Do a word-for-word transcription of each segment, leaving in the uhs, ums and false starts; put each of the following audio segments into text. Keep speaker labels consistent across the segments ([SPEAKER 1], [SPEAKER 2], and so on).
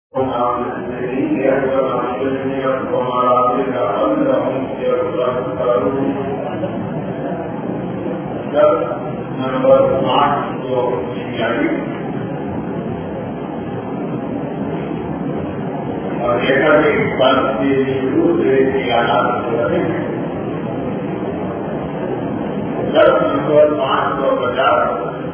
[SPEAKER 1] Number آٹھ کو اور ایک بات شروع سے خیالات ہو رہے ہیں. دس نمبر پانچ سو پچاس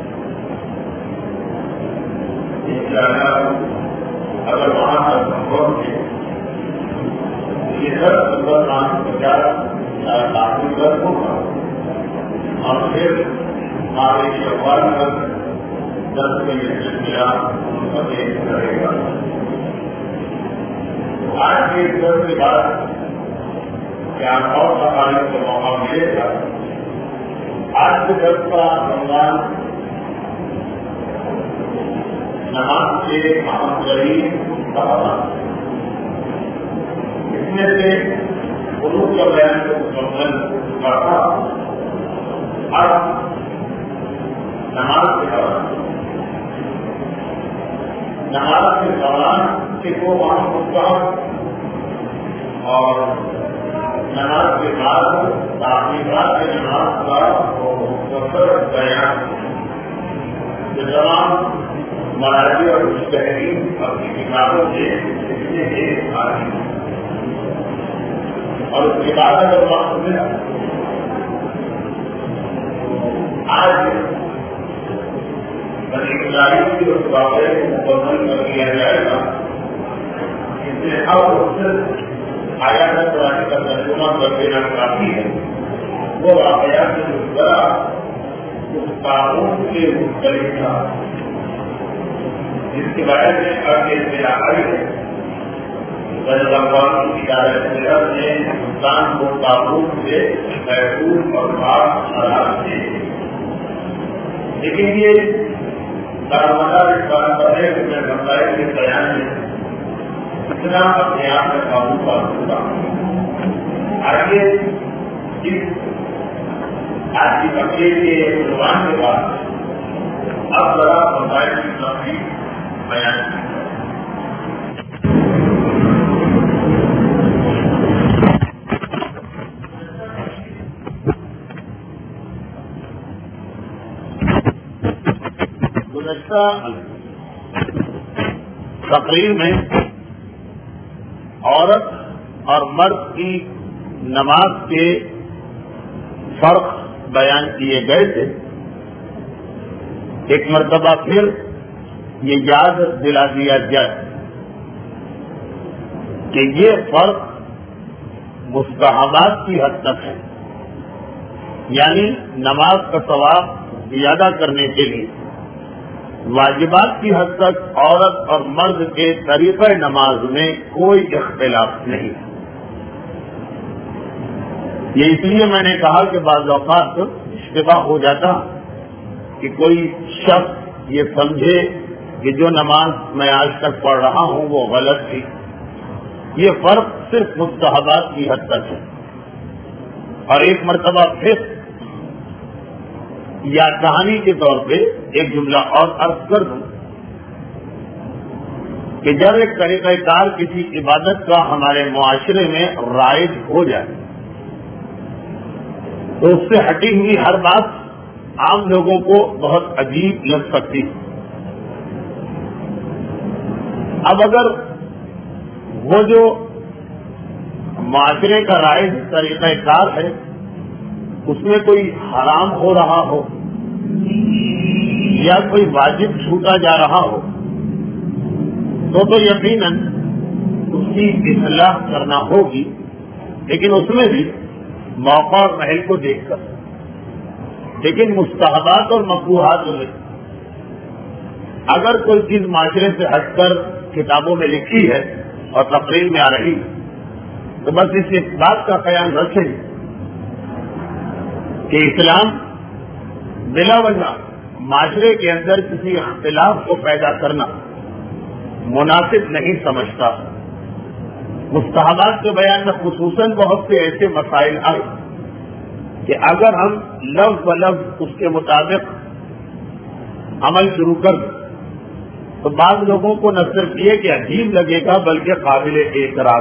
[SPEAKER 1] اگر وہاں تک سمبھو ہے یہ دس نمبر پانچ سو پچاس کافی درد ہوگا اور پھر ہمارے شوال تک دس کے ملا ان کا پیش کرے گا. آج کے در کے بعد کیا اور سفارش کا موقع ملے گا. آج کے در کا عنوان نماز کے اہم ترین سوالات. اس میں سے علوم کا بیان کو مکمل کرتا اب نماز کے دوران نماز کے دوران کے کو وہاں مستحب اور نماز کے بعد تحقیقات کے نماز کا مختصر بیان جو تمام مراجع اور مجتہدین اپنی کتابوں سے سیکھنے کے آتی ہیں. اور اس کے بعد اگر وقت ملا آج اسرائیل کی اس واقعے کو مکمل کر دیا جائے گا. اس میں اب صرف آیا قرآن کا ترجمہ کر دینا کافی ہے. وہ واقعات جو ذرا اس قانون کے مختلف تھا جس کی وجہ سے اب یہ علاقائی ہے بھگوان کی صدر نے ہندوستان کو قانون سے محفوظ اور خاص حالات سے. لیکن یہ دارمدار اس بات پر ہے کہ میں مسائل کے بیان میں اتنا اپنے آپ میں قابو پا سکتا ہوں. آگے اس آج کی تقریر کے عنوان کے بعد اب ذرا مسائل کی تفصیل بیان کی. تقریر میں عورت اور مرد کی نماز کے فرق بیان کیے گئے تھے. ایک مرتبہ پھر یہ یاد دلا دیا جائے کہ یہ فرق مستحبات کی حد تک ہے. یعنی نماز کا ثواب زیادہ کرنے کے لیے واجبات کی حد تک عورت اور مرد کے طریقہ نماز میں کوئی اختلاف نہیں. یہ اس لیے میں نے کہا کہ بعض اوقات اشتباہ ہو جاتا کہ کوئی شخص یہ سمجھے کہ جو نماز میں آج تک پڑھ رہا ہوں وہ غلط تھی. یہ فرق صرف مستحبات کی حد تک ہے. اور ایک مرتبہ پھر یا کہانی کے طور پہ ایک جملہ اور عرض کر دوں کہ جب ایک طریقہ کار کسی عبادت کا ہمارے معاشرے میں رائج ہو جائے تو اس سے ہٹی ہوئی ہر بات عام لوگوں کو بہت عجیب لگ سکتی. اب اگر وہ جو معاشرے کا رائج طریقہ کار ہے اس میں کوئی حرام ہو رہا ہو یا کوئی واجب چھوٹا جا رہا ہو تو تو یقیناً اس کی اصلاح کرنا ہوگی. لیکن اس میں بھی موقع اور محل کو دیکھ کر. لیکن مستحبات اور مکروہات میں اگر کوئی چیز معاشرے سے ہٹ کر کتابوں میں لکھی ہے اور تقریر میں آ رہی تو بس اس بات کا خیال رکھیں کہ اسلام بلا وجہ معاشرے کے اندر کسی اختلاف کو پیدا کرنا مناسب نہیں سمجھتا. مستحبات کے بیان میں خصوصاً بہت سے ایسے مسائل آئے کہ اگر ہم لفظ ب لفظ اس کے مطابق عمل شروع کر دیں تو بعض لوگوں کو نہ صرف یہ کہ عجیب لگے گا بلکہ قابل اعتراض.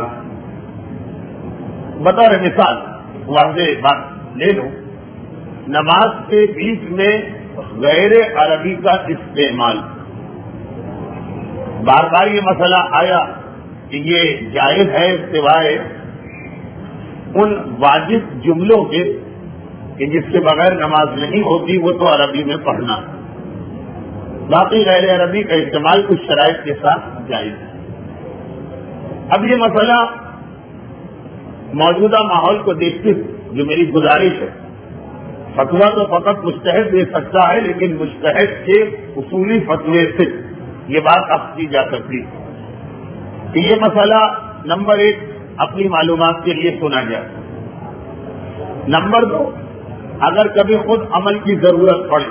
[SPEAKER 1] بطور مثال واضح بات لے لو، نماز کے بیچ میں غیر عربی کا استعمال. بار بار یہ مسئلہ آیا کہ یہ جائز ہے سوائے ان واجب جملوں کے کہ جس کے بغیر نماز نہیں ہوتی، وہ تو عربی میں پڑھنا. باقی غیر عربی کا استعمال کچھ شرائط کے ساتھ جائز ہے. اب یہ مسئلہ موجودہ ماحول کو دیکھتے ہوئے جو میری گزارش ہے، فتویٰ تو فقط مجتہد دے سکتا ہے، لیکن مجتہد کے اصولی فتوے سے یہ بات اب کی جا سکتی ہے کہ یہ مسئلہ نمبر ایک اپنی معلومات کے لیے سنا جائے. نمبر دو، اگر کبھی خود عمل کی ضرورت پڑے،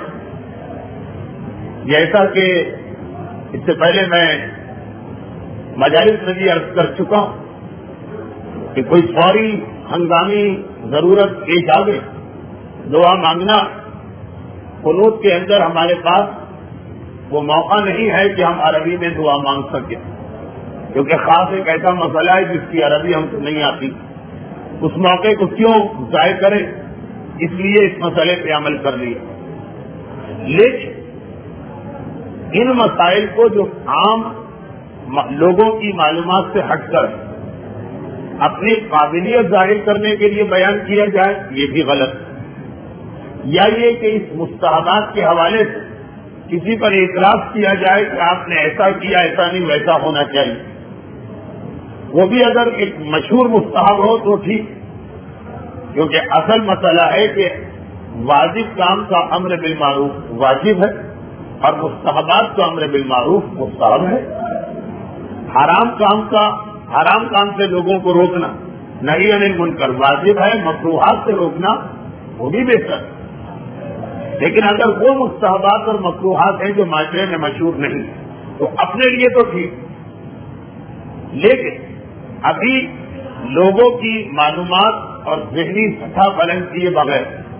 [SPEAKER 1] جیسا کہ اس سے پہلے میں مجالس میں بھی عرض کر چکا ہوں کہ کوئی فوری ہنگامی ضرورت پیش آ گئی، دعا مانگنا، قنوت کے اندر ہمارے پاس وہ موقع نہیں ہے کہ ہم عربی میں دعا مانگ سکیں، کیونکہ خاص ایک ایسا مسئلہ ہے جس کی عربی ہم کو نہیں آتی. اس موقع کو کیوں ضائع کریں، اس لیے اس مسئلے پہ عمل کر لیا. لیکن ان مسائل کو جو عام لوگوں کی معلومات سے ہٹ کر اپنی قابلیت ظاہر کرنے کے لیے بیان کیا جائے، یہ بھی غلط ہے. یا یہ کہ اس مستحبات کے حوالے سے کسی پر اعتراض کیا جائے کہ آپ نے ایسا کیا، ایسا نہیں، ویسا ہونا چاہیے. وہ بھی اگر ایک مشہور مستحب ہو تو ٹھیک، کیونکہ اصل مسئلہ ہے کہ واجب کام کا امر بالمعروف واجب ہے اور مستحبات کا امر بالمعروف مستحب ہے. حرام کام کا حرام کام سے لوگوں کو روکنا نہی عن المنکر واجب ہے، مکروہات سے روکنا وہ بھی بہتر ہے. لیکن اگر وہ مستحبات اور مکروہات ہیں جو معاشرے میں مشہور نہیں تو اپنے لیے تو ٹھیک، لیکن ابھی لوگوں کی معلومات اور ذہنی سطح بلند کیے بغیر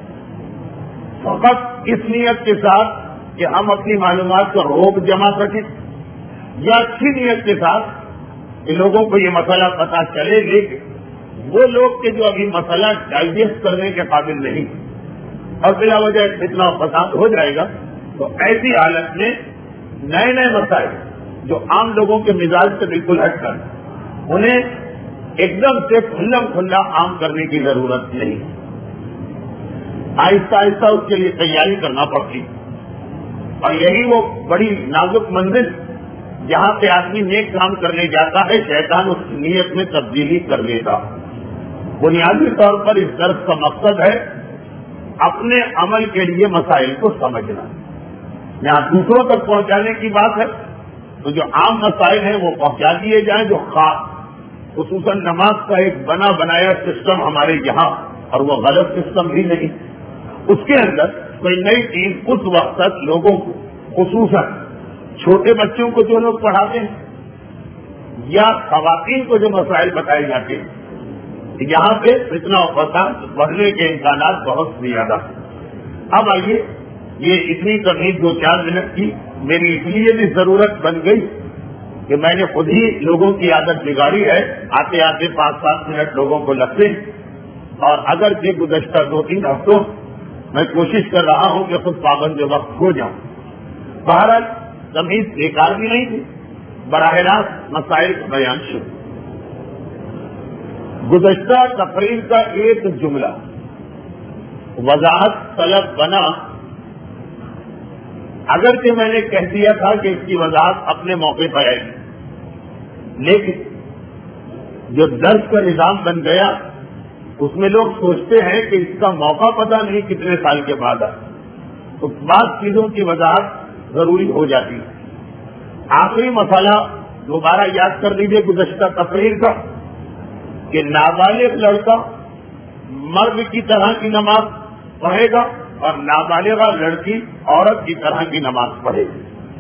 [SPEAKER 1] فقط اس نیت کے ساتھ کہ ہم اپنی معلومات کا روب جما سکیں، یا اچھی نیت کے ساتھ کہ لوگوں کو یہ مسئلہ پتہ چلے، لیکن وہ لوگ کے جو ابھی مسئلہ ڈائجسٹ کرنے کے قابل نہیں اور بلا وجہ اتنا فساد ہو جائے گا، تو ایسی حالت میں نئے نئے مسائل جو عام لوگوں کے مزاج سے بالکل ہٹ کر انہیں ایک دم سے کھلم کھلا عام کرنے کی ضرورت نہیں. آہستہ آہستہ اس کے لیے تیاری کرنا پڑتی، اور یہی وہ بڑی نازک منزل جہاں پہ آدمی نیک کام کرنے جاتا ہے، شیطان اس نیت میں تبدیلی کر لیتا. بنیادی طور پر اس درس کا مقصد ہے اپنے عمل کے لیے مسائل کو سمجھنا. یہاں دوسروں تک پہنچانے کی بات ہے تو جو عام مسائل ہیں وہ پہنچا دیے جائیں، جو خاص خصوصاً نماز کا ایک بنا بنایا سسٹم ہمارے یہاں، اور وہ غلط سسٹم بھی نہیں، اس کے اندر کوئی نئی چیز اس وقت تک لوگوں کو، خصوصاً چھوٹے بچوں کو جو لوگ پڑھاتے ہیں یا خواتین کو جو مسائل بتائے جاتے ہیں، یہاں پہ فتنہ و فساد بڑھنے کے امکانات بہت زیادہ. اب آئیے، یہ اتنی تمہید دو چار منٹ کی میری اس لیے بھی ضرورت بن گئی کہ میں نے خود ہی لوگوں کی عادت بگاڑی ہے، آتے آتے پانچ سات منٹ لوگوں کو لگتے ہیں، اور اگر یہ گزشتہ دو تین ہفتوں میں کوشش کر رہا ہوں کہ خود پابند وقت ہو جاؤں. بہرحال تمہید بیکار بھی نہیں تھی، براہ راست مسائل کا بیان شروع. گزشتہ تقریر کا ایک جملہ وضاحت طلب بنا، اگرچہ میں نے کہہ دیا تھا کہ اس کی وضاحت اپنے موقع پر آئے گی، لیکن جو درس کا نظام بن گیا اس میں لوگ سوچتے ہیں کہ اس کا موقع پتہ نہیں کتنے سال کے بعد آئے، تو بعض چیزوں کی وضاحت ضروری ہو جاتی ہے. آخری مسئلہ دوبارہ یاد کر لیجیے گزشتہ تقریر کا کہ نابالغ لڑکا مرد کی طرح کی نماز پڑھے گا اور نابالغہ لڑکی عورت کی طرح کی نماز پڑھے گی.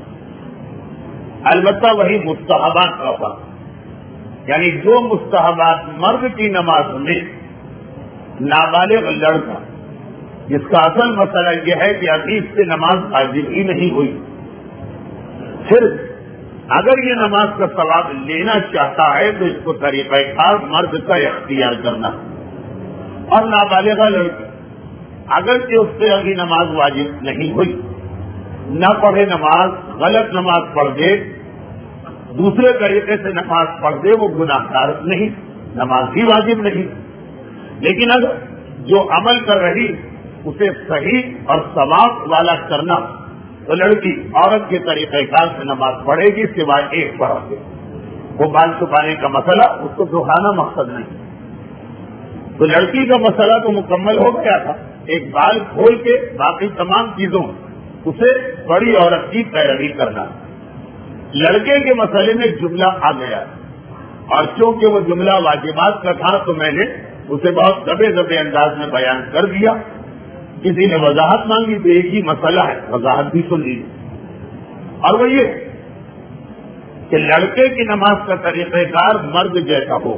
[SPEAKER 1] البتہ وہی مستحبات کا فرق، یعنی جو مستحبات مرد کی نماز میں نابالغ لڑکا، جس کا اصل مسئلہ یہ ہے کہ ابھی اس سے نماز واجب ہی نہیں ہوئی، صرف اگر یہ نماز کا ثواب لینا چاہتا ہے تو اس کو طریقہ کار مرد کا اختیار کرنا. اور نابالغہ لڑکی اگرچہ اس پہ ابھی نماز واجب نہیں ہوئی، نہ پڑھے نماز، غلط نماز پڑھ دے، دوسرے طریقے سے نماز پڑھ دے، وہ گناہ گار نہیں، نماز بھی واجب نہیں. لیکن اگر جو عمل کر رہی اسے صحیح اور ثواب والا کرنا، تو لڑکی عورت کے طریقہ کار سے نماز پڑھے گی سوائے ایک پڑھ کے. وہ بال چھپانے کا مسئلہ اس کو دہرانا مقصد نہیں. تو لڑکی کا مسئلہ تو مکمل ہو گیا تھا، ایک بال کھول کے باقی تمام چیزوں اسے بڑی عورت کی پیروی کرنا. لڑکے کے مسئلے میں جملہ آ گیا، اور چونکہ وہ جملہ واجبات کا تھا تو میں نے اسے بہت دبے دبے انداز میں بیان کر دیا. کسی نے وضاحت مانگی تو ایک ہی مسئلہ ہے، وضاحت بھی سن لیجیے، اور وہ یہ کہ لڑکے کی نماز کا طریقہ کار مرد جیسا ہو.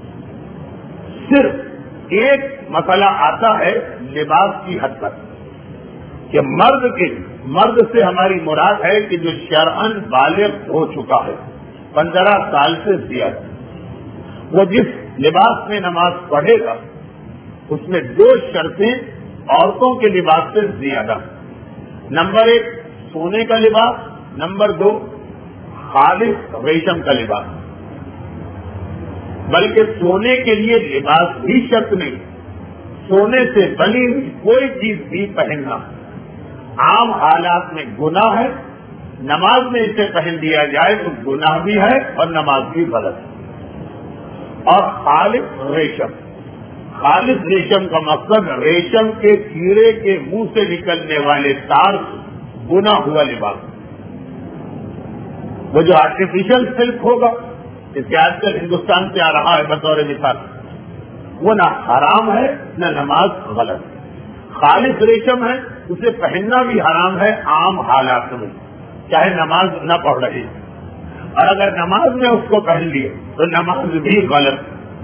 [SPEAKER 1] صرف ایک مسئلہ آتا ہے لباس کی حد تک، کہ مرد کے مرد سے ہماری مراد ہے کہ جو شرعاً بالغ ہو چکا ہے پندرہ سال سے زیادہ، وہ جس لباس میں نماز پڑھے گا اس میں دو شرطیں عورتوں کے لباس سے زیادہ. نمبر ایک سونے کا لباس، نمبر دو خالص ریشم کا لباس. بلکہ سونے کے لیے لباس بھی شرط نہیں، سونے سے بنی ہوئی کوئی چیز بھی پہننا عام حالات میں گناہ ہے. نماز میں اسے پہن دیا جائے تو گناہ بھی ہے اور نماز بھی غلط ہے. اور خالص ریشم، خالص ریشم کا مقصد ریشم کے کیڑے کے منہ سے نکلنے والے تار بنا ہوا لباس. وہ جو آرٹیفیشل سلک ہوگا جس کے آج کل ہندوستان سے آ رہا ہے بطور مثال، وہ نہ حرام ہے نہ نماز غلط ہے. خالص ریشم ہے، اسے پہننا بھی حرام ہے عام حالات میں، چاہے نماز نہ پڑھ رہی، اور اگر نماز میں اس کو پہن لیے تو نماز بھی غلط.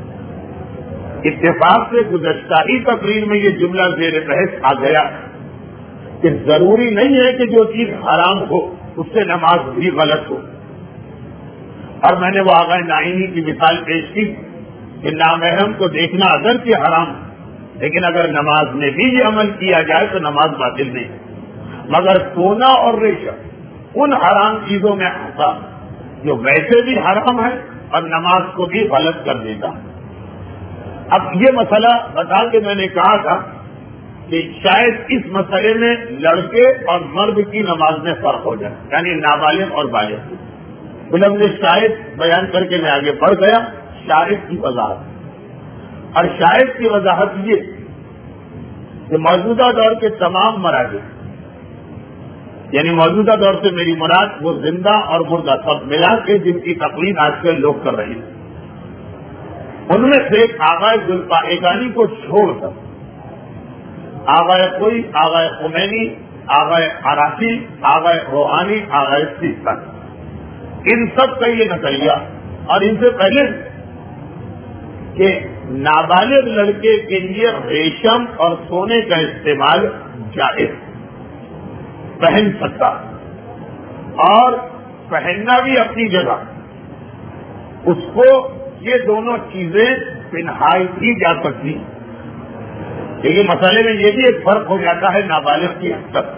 [SPEAKER 1] اتفاق سے گزشتہ ہی تقریر میں یہ جملہ زیر بحث آ گیا کہ ضروری نہیں ہے کہ جو چیز حرام ہو اس سے نماز بھی غلط ہو. اور میں نے وہ آغا نائینی کی مثال پیش کی کہ نامحرم کو دیکھنا اگرچہ حرام، لیکن اگر نماز میں بھی یہ عمل کیا جائے تو نماز باطل نہیں. مگر سونا اور ریشم ان حرام چیزوں میں آتا جو ویسے بھی حرام ہے اور نماز کو بھی غلط کر دیتا. اب یہ مسئلہ بتا کے میں نے کہا تھا کہ شاید اس مسئلے میں لڑکے اور مرد کی نماز میں فرق ہو جائے، یعنی نابالغ اور بالغ. فلم نے شاید بیان کر کے میں آگے بڑھ گیا. شاید کی وضاحت، اور شاید کی وضاحت یہ کہ موجودہ دور کے تمام مراحل، یعنی موجودہ دور سے میری مراد وہ زندہ اور مردہ سب ملا کے جن کی تقلید آج کل لوگ کر رہے ہیں، ان میں سے آغائے ذوالفقارانی کو چھوڑ کر آغائے کوئی، آغائے خمینی، آغائے عراقی، آغائے روحانی، آغائے سیستان، ان سب کا یہ نظریہ، اور ان سے پہلے کہ نابالغ لڑکے کے لیے ریشم اور سونے کا استعمال جائز، پہن سکتا، اور پہننا بھی اپنی جگہ، اس کو یہ دونوں چیزیں پہنائی کی جا سکتی. لیکن مسئلے میں یہ بھی ایک فرق ہو جاتا ہے نابالغ کی حد تک.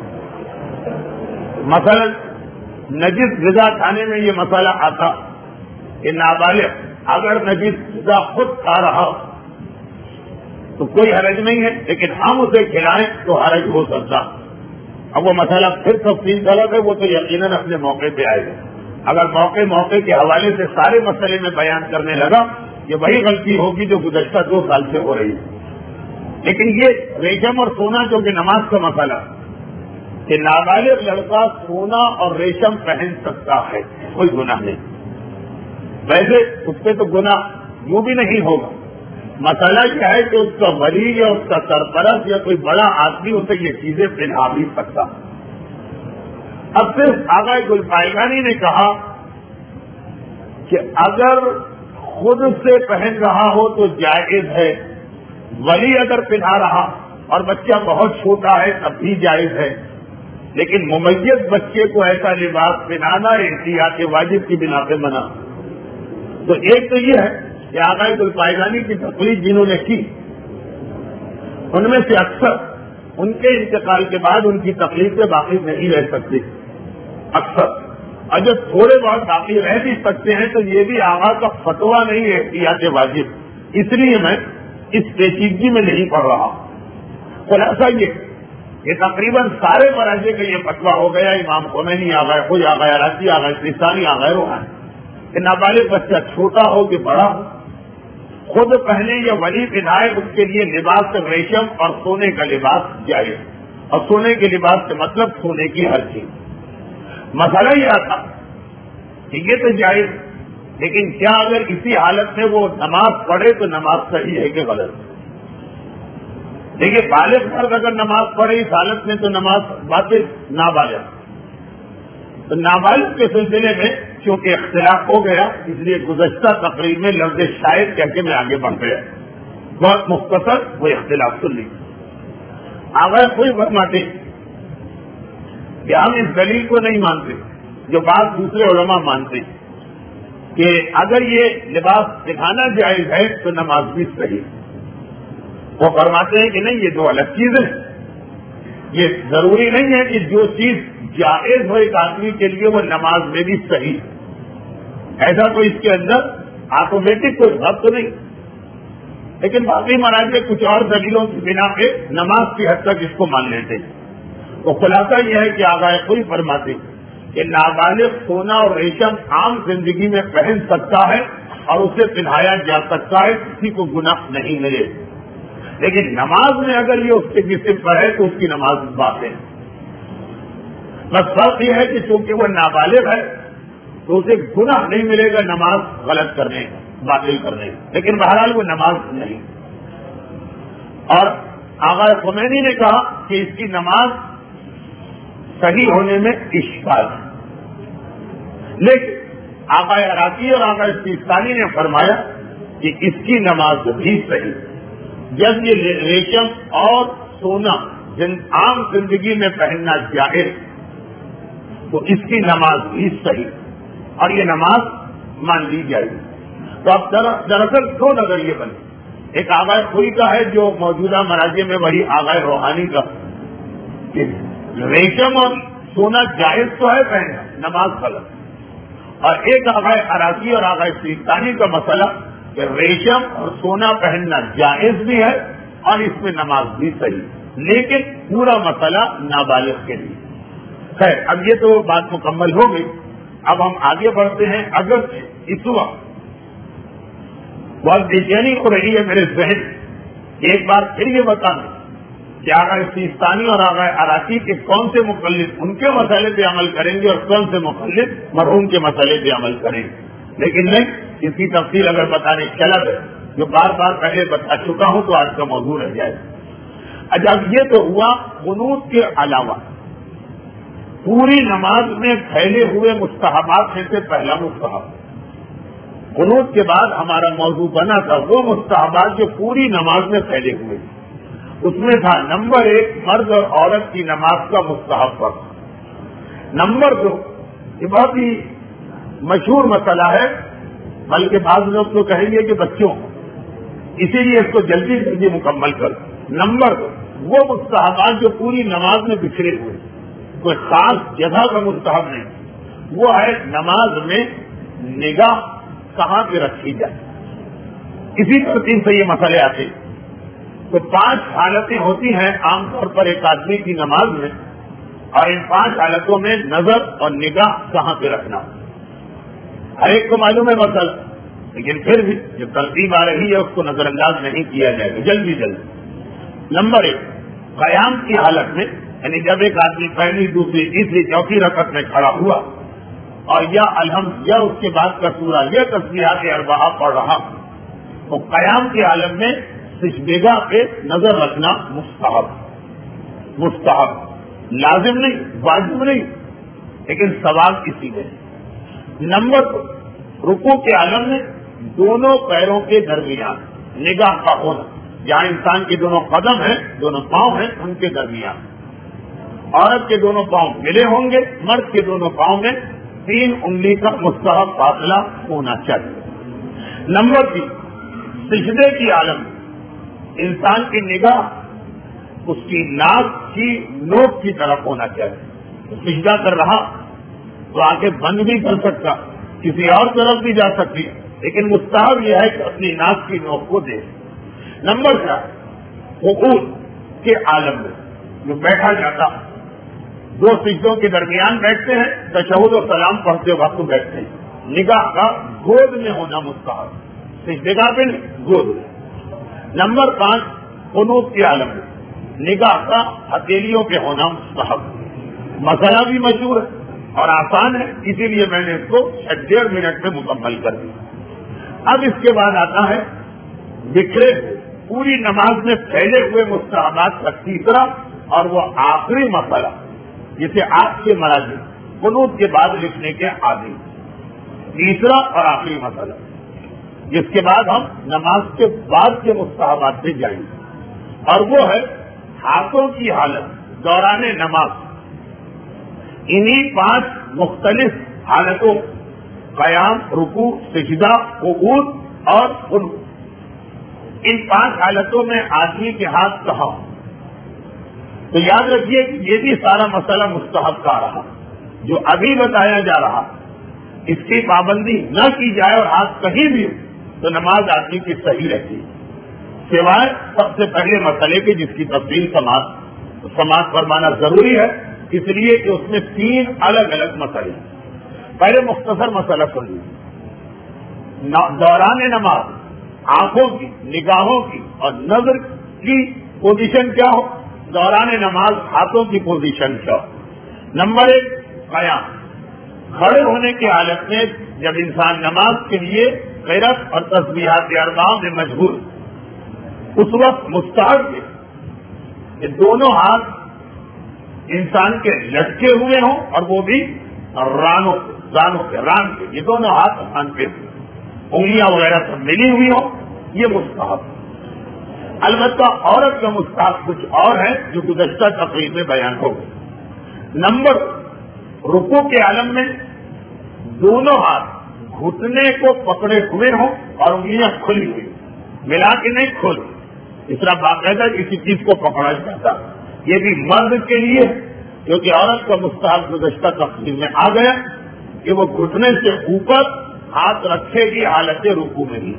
[SPEAKER 1] مثلا نجس غذا کھانے میں یہ مسئلہ آتا کہ نابالغ اگر نجس غذا خود کھا رہا تو کوئی حرج نہیں ہے، لیکن ہم اسے کھلائیں تو حرج ہو سکتا. اب وہ مسئلہ پھر تفصیل غلط ہے، وہ تو یقیناً اپنے موقع پہ آئے گا. اگر موقع موقع کے حوالے سے سارے مسئلے میں بیان کرنے لگا، یہ وہی غلطی ہوگی جو گزشتہ دو سال سے ہو رہی ہے. لیکن یہ ریشم اور سونا جو کہ نماز کا مسئلہ کہ نابالغ لڑکا سونا اور ریشم پہن سکتا ہے، کوئی گناہ نہیں. ویسے اس پہ تو گناہ یوں بھی نہیں ہوگا. مسئلہ کیا ہے کہ اس کا ولی یا اس کا سرپرست یا کوئی بڑا آدمی اسے یہ چیزیں پہنا بھی سکتا. اب صرف آغا ذوالفقارانی نے کہا کہ اگر خود سے پہن رہا ہو تو جائز ہے، ولی اگر پہنا رہا اور بچہ بہت چھوٹا ہے تب بھی جائز ہے، لیکن ممیز بچے کو ایسا لباس پہنانا احتیاط واجب کی بنا پہ منع. تو ایک تو یہ ہے کہ آغاز الپائیگانی کی تقریب جنہوں نے کی ان میں سے اکثر ان کے انتقال کے بعد ان کی تکلیف سے باقی نہیں رہ سکتے اکثر، اور جب تھوڑے بہت باقی رہ بھی سکتے ہیں تو یہ بھی آغا کا فتویٰ نہیں ہے احتیاط واجب. اس لیے میں اس پیچیدگی میں نہیں پڑھ رہا. خلاصہ یہ کہ تقریباً سارے مراجع کا یہ فتویٰ ہو گیا، امام خمینی آ گئے، خود آ گئے، راضی آ گئے، سیستانی آ گئے، روحانی، کہ نابالغ بچہ چھوٹا ہو کہ بڑا ہو خود پہنے یا ولی پہنائے اس کے لیے لباس ریشم اور سونے کا لباس جائز. اور سونے کے لباس سے مطلب سونے کی ہر چیز. مسئلہ یہ تھا کہ یہ تو جائز، لیکن کیا اگر اسی حالت میں وہ نماز پڑھے تو نماز صحیح ہے کہ غلط؟ دیکھیے بالغ فرد اگر نماز پڑھے اس حالت میں تو نماز باطل. نابالغ تو نابالغ کے سلسلے میں چونکہ اختلاف ہو گیا اس لیے گزشتہ تقریر میں لفظ شاید کہہ کے میں آگے بڑھ گیا. بہت مختصر وہ اختلاف سن لیجیے. آگے کوئی فرماتے کہ ہم اس دلیل کو نہیں مانتے جو بات دوسرے علماء مانتے کہ اگر یہ لباس دکھانا جائز ہے تو نماز بھی صحیح. وہ فرماتے ہیں کہ نہیں، یہ دو الگ چیزیں ہیں. یہ ضروری نہیں ہے کہ جو چیز جائز ہو ایک آدمی کے لیے وہ نماز میں بھی صحیح. ایسا تو اس کے اندر آٹومیٹک کوئی ضبط تو نہیں، لیکن باقی مراجع کچھ اور دلیلوں کی بنا پہ نماز کی حد تک اس کو مان لیتے ہیں. تو خلاصہ یہ ہے کہ آگاہ کوئی فرماتے کہ نابالغ سونا اور ریشم عام زندگی میں پہن سکتا ہے اور اسے پہنایا جا سکتا ہے، کسی کو گناہ نہیں ملے. لیکن نماز میں اگر یہ اس کے جسم پر ہے تو اس کی نماز باطل ہے. بس فرق یہ ہے کہ چونکہ وہ نابالغ ہے تو اسے گناہ نہیں ملے گا نماز غلط کرنے باطل کرنے، لیکن بہرحال وہ نماز نہیں. اور آغا خمینی نے کہا کہ اس کی نماز صحیح ہونے میں اشکال ہے، لیکن آغا عراقی اور آغا سیستانی نے فرمایا کہ اس کی نماز بھی صحیح. جب یہ ریشم اور سونا عام زندگی میں پہننا جائز تو اس کی نماز بھی صحیح اور یہ نماز مان لی جائے گی. تو اب دراصل دو نظریے بنے. ایک آغائے خوئی کا ہے جو موجودہ مراجع میں وہی آغائے روحانی کا، ریشم اور سونا جائز تو ہے پہننا، نماز غلط. اور ایک آغائے عراقی اور آغائے سیستانی کا مسئلہ کہ ریشم اور سونا پہننا جائز بھی ہے اور اس میں نماز بھی صحیح، لیکن پورا مسئلہ نابالغ کے لیے. خیر اب یہ تو بات مکمل ہو گئی. اب ہم آگے بڑھتے ہیں. اگر اس وقت بہت بے چینی ہو رہی ہے میرے ذہن، ایک بار پھر یہ بتا دیں کہ آغا سیستانی اور آغا عراقی کے کون سے مخلف ان کے مسئلے پہ عمل کریں گے اور کون سے مخلف مرحوم کے مسئلے پہ عمل کریں گے. لیکن نہیں، اس کی تفصیل اگر بتانے چلا ہے جو بار بار پہلے بتا چکا ہوں تو آج کا موضوع رہ جائے. اچھا یہ تو ہوا قنوت کے علاوہ پوری نماز میں پھیلے ہوئے مستحبات میں سے پہلا مستحب. قنوت کے بعد ہمارا موضوع بنا تھا وہ مستحبات جو پوری نماز میں پھیلے ہوئے. اس میں تھا نمبر ایک مرد اور عورت کی نماز کا مستحب فرض. نمبر دو یہ بہت ہی مشہور مسئلہ ہے، بلکہ بعض لوگ تو کہیں گے کہ بچوں اسی لیے اس کو جلدی جلدی مکمل کر. نمبر دو وہ مستحبات جو پوری نماز میں بکھرے ہوئے، کوئی خاص جگہ کا مستحب نہیں، وہ ہے نماز میں نگاہ کہاں پہ رکھی جائے. اسی ترتیب سے یہ مسئلے آتے ہیں. تو پانچ حالتیں ہوتی ہیں عام طور پر ایک آدمی کی نماز میں، اور ان پانچ حالتوں میں نظر اور نگاہ کہاں پہ رکھنا ہر ایک کو معلوم ہے مسئلہ، لیکن پھر بھی جو ترتیب آ رہی ہے اس کو نظر انداز نہیں کیا جائے گا جلدی جلدی. نمبر ایک قیام کی حالت میں، یعنی جب ایک آدمی پہلی دوسری تیسری چوتھی رکعت میں کھڑا ہوا اور یا الحمد یا اس کے بعد کا سورہ یا تسبیحات اربعہ پڑھ رہا تو قیام کی حالت میں سجدہ پہ نظر رکھنا مستحب. مستحب لازم نہیں، واجب نہیں، لیکن ثواب اسی میں. نمبر دو رکوع کے عالم میں دونوں پیروں کے درمیان نگاہ کا ہونا، جہاں انسان کے دونوں قدم ہیں دونوں پاؤں ہیں ان کے درمیان. عورت کے دونوں پاؤں ملے ہوں گے، مرد کے دونوں پاؤں میں تین انگلی کا مستحب فاصلہ ہونا چاہیے۔ نمبر تین، سجدے کی حالت میں انسان کی نگاہ اس کی ناک کی نوک کی طرف ہونا چاہیے۔ سجدہ کر رہا تو آنکھیں بند بھی کر سکتا، کسی اور طرف بھی جا سکتی، لیکن مستحب یہ ہے کہ اپنی ناک کی نوک کو دے۔ نمبر چار، قعود کے عالم میں جو بیٹھا جاتا، دو سجدوں کے درمیان بیٹھتے ہیں، تشہد و سلام پڑھتے وقت بیٹھتے ہیں، نگاہ کا گود میں ہونا مستحب، سجدے کا پہ نہیں، گود میں۔ نمبر پانچ، قنوت کے عالم میں نگاہ کا ہتھیلیوں پہ ہونا مستحب۔ مسئلہ بھی مشہور ہے اور آسان ہے، اسی لیے میں نے اس کو ڈیڑھ منٹ میں مکمل کر دیا۔ اب اس کے بعد آتا ہے بکھرے پوری نماز میں پھیلے ہوئے مستحبات کا تیسرا اور وہ آخری مسئلہ، جسے آپ کے مراجع قنوت کے بعد لکھنے کے عادی، تیسرا اور آخری مسئلہ، جس کے بعد ہم نماز کے بعد کے مستحبات پہ جائیں گے، اور وہ ہے ہاتھوں کی حالت دوران نماز۔ انہی پانچ مختلف حالتوں، قیام، رکوع، سجدہ، قعود اور قنوت، ان پانچ حالتوں میں آدمی کے ہاتھ کہاں، تو یاد رکھیے کہ یہ بھی سارا مسئلہ مستحب کا رہا جو ابھی بتایا جا رہا، اس کی پابندی نہ کی جائے اور ہاتھ کہیں بھی ہو تو نماز آدمی کی صحیح رہتی ہے، سوائے سب سے پہلے مسئلے کے جس کی تفصیل سماعت سماعت فرمانا ضروری ہے، اس لیے کہ اس میں تین الگ الگ مسئلے ہیں۔ پہلے مختصر مسئلہ سن لیجیے، دوران نماز آنکھوں کی، نگاہوں کی اور نظر کی پوزیشن کیا ہو، دوران نماز ہاتھوں کی پوزیشن کیا ہو۔ نمبر ایک، قیام، کھڑے ہونے کی حالت میں جب انسان نماز کے لیے قرات اور تسبیحات اربعہ میں مشغول، اس وقت مستحب ہے کہ دونوں ہاتھ انسان کے لٹکے ہوئے ہوں اور وہ بھی رانوں رانوں کے ران کے یہ دونوں ہاتھ ران پہ انگلیاں وغیرہ سب ملی ہوئی ہوں، یہ مستحب۔ البتہ عورت کا مستحب کچھ اور ہے جو گزشتہ تقریر میں بیان ہو گئی۔ نمبر رکوع کے عالم میں دونوں ہاتھ گھٹنے کو پکڑے ہوئے ہوں اور انگلیاں کھلی ہوئی، ملا کے نہیں کھول، اس طرح باقاعدہ کسی چیز کو پکڑا جاتا، یہ بھی مرد کے لیے، کیونکہ عورت کا مستحب گزشتہ تقریر میں آ گیا کہ وہ گھٹنے سے اوپر ہاتھ رکھے گی حالت رکوع میں ہی۔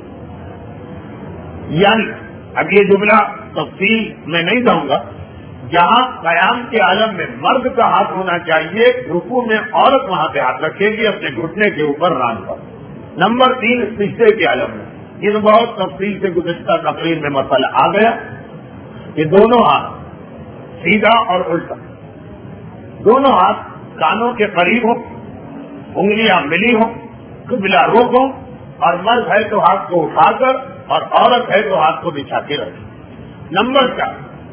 [SPEAKER 1] یعنی اب یہ جملہ تفصیل میں نہیں دوں گا، جہاں قیام کے عالم میں مرد کا ہاتھ ہونا چاہیے، رکوع میں عورت وہاں پہ ہاتھ رکھے گی اپنے گھٹنے کے اوپر ران پر۔ نمبر تین، سجدے کے عالم میں یہ تو بہت تفصیل سے گزشتہ تقریر میں مسئلہ آ گیا کہ دونوں ہاتھ سیدھا اور الٹا، دونوں ہاتھ کانوں کے قریب ہوں، انگلیاں ملی ہوں، قبلہ رخ ہوں، اور مرد ہے تو ہاتھ کو اٹھا کر اور عورت ہے تو ہاتھ کو بچھا کے رکھے۔ نمبر چار،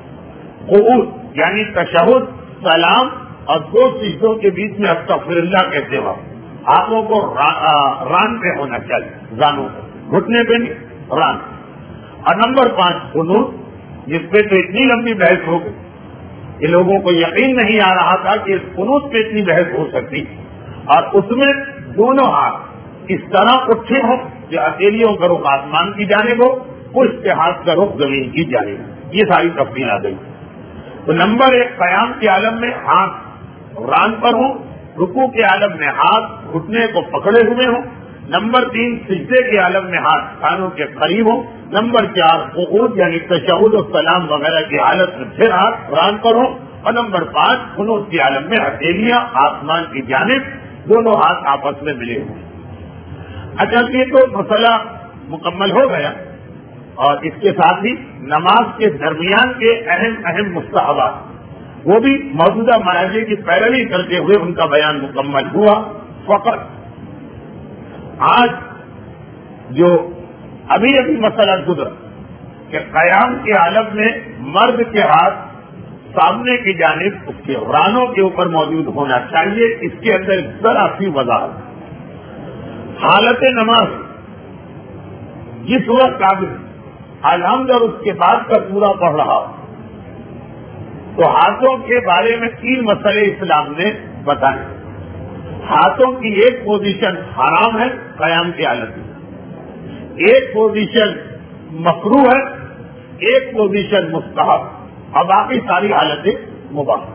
[SPEAKER 1] قعود یعنی تشہد، سلام اور دو سجدوں کے بیچ میں استغفر اللہ کہتے وقت ہاتھوں کو ران پہ ہونا چاہیے، رانوں پہ، گھٹنے پہ نہیں، ران۔ اور نمبر پانچ، قنوت، جس پہ تو اتنی لمبی بحث ہو گئی کہ لوگوں کو یقین نہیں آ رہا تھا کہ اس قنوت پہ اتنی بحث ہو سکتی، اور اس میں دونوں ہاتھ اس طرح اٹھے ہوں کہ ہتھیلیوں کا رخ آسمان کی جانب ہو، پشت کے ہاتھ کا رخ زمین کی جانب، یہ ساری تفصیل آ گئی۔ تو نمبر ایک، قیام کے عالم میں ہاتھ ران پر ہوں، رکوع کے عالم میں ہاتھ گھٹنے کو پکڑے ہوئے ہوں۔ نمبر تین، سجدے کے عالم میں ہاتھ کانوں کے قریب ہوں۔ نمبر چار، قعود یعنی تشہد و سلام وغیرہ کی حالت میں پھر ہاتھ ران پر ہوں۔ اور نمبر پانچ، قنوت کے عالم میں ہتھیلیاں آسمان کی جانب، دونوں ہاتھ آپس میں ملے ہوئے۔ اچھا، یہ تو مسئلہ مکمل ہو گیا، اور اس کے ساتھ ہی نماز کے درمیان کے اہم اہم مستحبات وہ بھی موجودہ مراجع کی پیروی کرتے ہوئے ان کا بیان مکمل ہوا۔ فقط آج جو ابھی ابھی مسئلہ گزرا کہ قیام کے عالم میں مرد کے ہاتھ سامنے کی جانب اس کے رانوں کے اوپر موجود ہونا چاہیے، اس کے اندر ذرا سی وضاحت۔ حالت نماز جس وقت قابل الحمد اور اس کے بعد کا پورا پڑھ رہا تو ہاتھوں کے بارے میں تین مسئلے اسلام نے بتائے. ہاتھوں کی ایک پوزیشن حرام ہے قیام کی حالت میں، ایک پوزیشن مکروہ ہے، ایک پوزیشن مستحب، اور باقی ساری حالتیں مباح.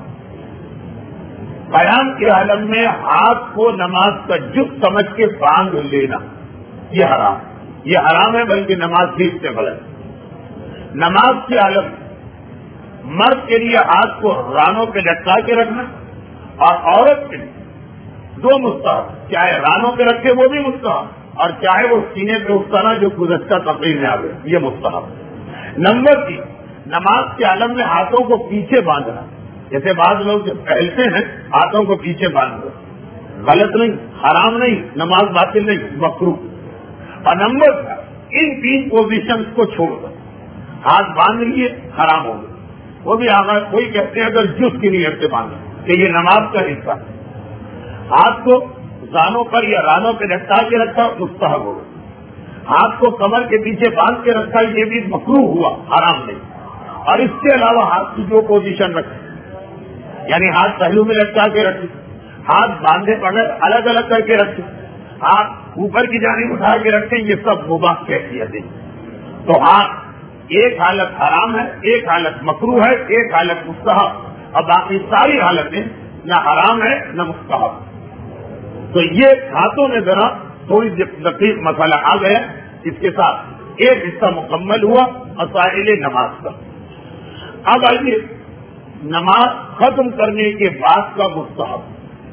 [SPEAKER 1] قیام کی حالت میں ہاتھ کو نماز کا جز سمجھ کے باندھ لینا یہ حرام یہ حرام ہے، بلکہ نماز بھی اس سے غلط. نماز کی حالت مرد کے لیے ہاتھ کو رانوں پہ لٹکا کے رکھنا، اور عورت کے لیے دو مستحب، چاہے رانوں پہ رکھے وہ بھی مستحب، اور چاہے وہ سینے پہ اٹھانا جو گزشتہ تقریر میں آ گئے یہ مستحب. نمبر تین، نماز کے عالم میں ہاتھوں کو پیچھے باندھنا. جیسے بعض لوگ جو پہلتے ہیں ہاتھوں کو پیچھے باندھ دو، غلط نہیں، حرام نہیں، نماز باطل نہیں، مکروہ. اور نمبر ان تین پوزیشنز کو چھوڑ کر ہاتھ باندھ لیے حرام ہو گئے. وہ بھی آگاہ کوئی کہتے ہیں اگر جز کی نیت سے باندھا کہ یہ نماز کا حصہ ہے. ہاتھ کو زانوں پر یا رانوں پہ لٹکا کے رکھا مستحب ہو گیا. ہاتھ کو کمر کے پیچھے باندھ کے رکھا یہ بھی مکروہ ہوا، حرام نہیں. اور اس کے علاوہ ہاتھ کی جو پوزیشن رکھے، یعنی ہاتھ پہلو میں لٹکا کے رکھے، ہاتھ باندھے بغیر الگ الگ کر کے رکھے، ہاتھ اوپر کی جانب اٹھا کے رکھے، یہ سب مباح کیفیت ہے. تو ہاتھ ایک حالت حرام ہے، ایک حالت مکروہ ہے، ایک حالت مستحب، اور باقی ساری حالتیں نہ حرام ہے نہ مستحب. تو یہ ہاتھوں میں ذرا تھوڑی دقیق مسئلہ آ گیا. اس کے ساتھ ایک حصہ مکمل ہوا مسائل نماز کا. اب آئیے نماز ختم کرنے کے بعد کا مستحب،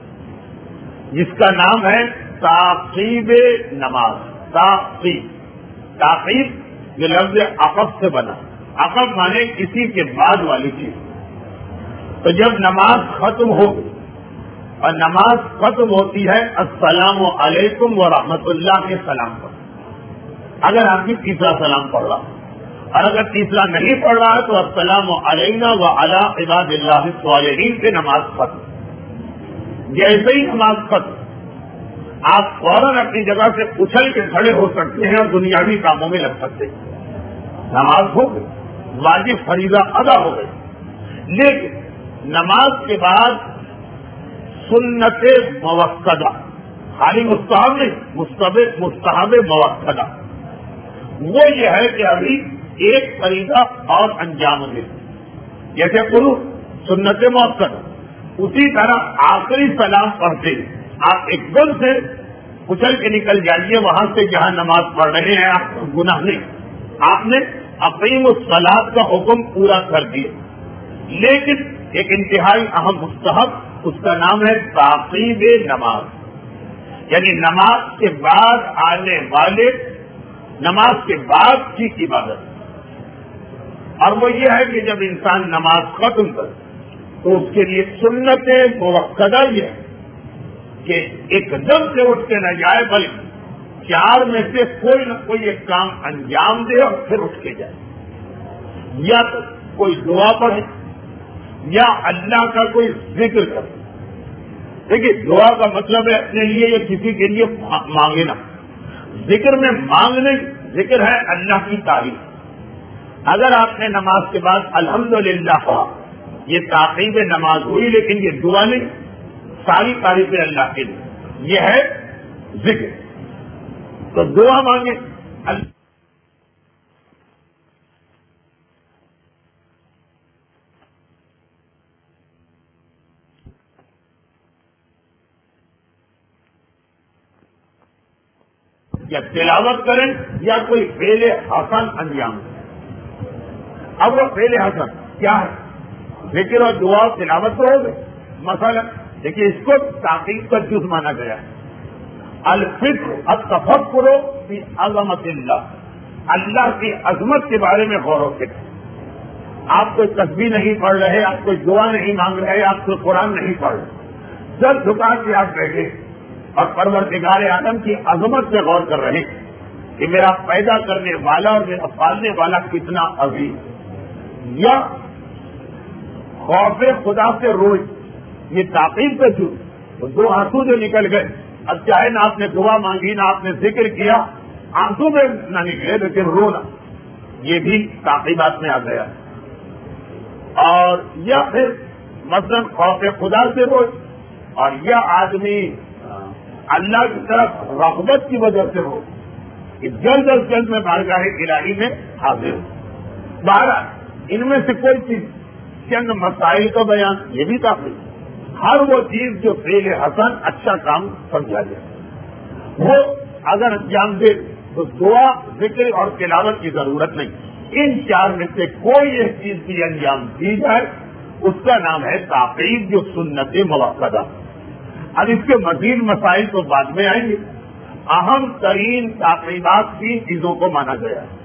[SPEAKER 1] جس کا نام ہے تعقیب نماز. تعقیب تعقیب یہ لفظ عقب سے بنا. عقب مانے کسی کے بعد والی چیز. تو جب نماز ختم ہو اور نماز ختم ہوتی ہے السلام علیکم ورحمۃ اللہ کے سلام پر، اگر آپ کی تیسرا سلام پڑھ رہا، اور اگر تیسرا نہیں پڑھ رہا ہے تو السلام علینا وعلی عباد اللہ الصالحین سے نماز ختم. جیسے ہی نماز ختم آپ فوراً اپنی جگہ سے اچھل کے کھڑے ہو سکتے ہیں اور دنیاوی کاموں میں لگ سکتے ہیں. نماز ہو گئی، واجب فریضہ ادا ہو گئی. لیکن نماز کے بعد سنت موقدہ، خالی مستحب نہیں، مستحب مستحب موقدہ، وہ یہ ہے کہ ابھی ایک فریضہ اور انجام دے. جیسے قنوت سنت موقدہ، اسی طرح آخری سلام پڑھتے آپ ایک دم سے اچھل کے نکل جائیے وہاں سے جہاں نماز پڑھ رہے ہیں. آپ کو گناہ نہیں، آپ نے اقیم الصلاۃ کا حکم پورا کر دیا. لیکن ایک انتہائی اہم مستحب، اس کا نام ہے تعقیب نماز، یعنی نماز کے بعد آنے والے نماز کے بعد کی عبادت. اور وہ یہ ہے کہ جب انسان نماز ختم کرے تو اس کے لیے سنت موقدہ یہ ہے کہ ایک دم سے اٹھ کے نہ جائے، بلکہ چار میں سے کوئی نہ کوئی ایک کام انجام دے اور پھر اٹھ کے جائے. یا تو کوئی دعا پڑھے یا اللہ کا کوئی ذکر کرے. دیکھیے دعا کا مطلب ہے اپنے لیے یا کسی کے لیے مانگنا. ذکر میں مانگنے ذکر ہے اللہ کی تعریف. اگر آپ نے نماز کے بعد الحمدللہ کہا، یہ تعقیب نماز ہوئی، لیکن یہ دعا نہیں، ساری تعریفیں اللہ کے لیے، یہ ہے ذکر. تو دعا مانگے اللہ یا تلاوت کریں یا کوئی فعل حسن انجام دیں. اب وہ فعل حسن کیا ہے؟ ذکر اور دعا اور تلاوت تو ہو گئے. مثلا دیکھیے اس کو تعقیب کا جز مانا گیا ہے. الفکر التفکر فی عظمت اللہ، اللہ کی عظمت کے بارے میں غور و فکر. آپ کوئی تسبیح نہیں پڑھ رہے، آپ کوئی دعا نہیں مانگ رہے، آپ کوئی قرآن نہیں پڑھ رہے، سر جھکا کے آپ بیٹھے اور پروردگار عالم کی عظمت سے غور کر رہے ہیں کہ میرا پیدا کرنے والا اور میرا پالنے والا کتنا عظیم. یا خوف خدا سے روئی، یہ تعقیب کا جز. دو آنسو جو نکل گئے، اب چاہے نہ آپ نے دعا مانگی نہ آپ نے ذکر کیا، آنسو میں نہ نکلے لیکن رونا، یہ بھی تعقیبات میں آ گیا. اور یا پھر مثلاً خوف خدا سے ہو، اور یا آدمی اللہ کی طرف رغبت کی وجہ سے ہو کہ جلد از جلد میں بارگاہ الہی میں حاضر ہوں. بہرحال ان میں سے کوئی چیز چند مسائل کا بیان یہ بھی کافی. ہر وہ چیز جو فعل حسن اچھا کام سمجھا جائے وہ اگر انجام دے تو دعا، ذکر اور تلاوت کی ضرورت نہیں. ان چار میں سے کوئی ایک چیز کی انجام دی جائے اس کا نام ہے تعقیب، جو سنت موقدہ. اب اس کے مزید مسائل تو بعد میں آئیں گے. اہم ترین تعقیبات تین چیزوں کو مانا گیا ہے.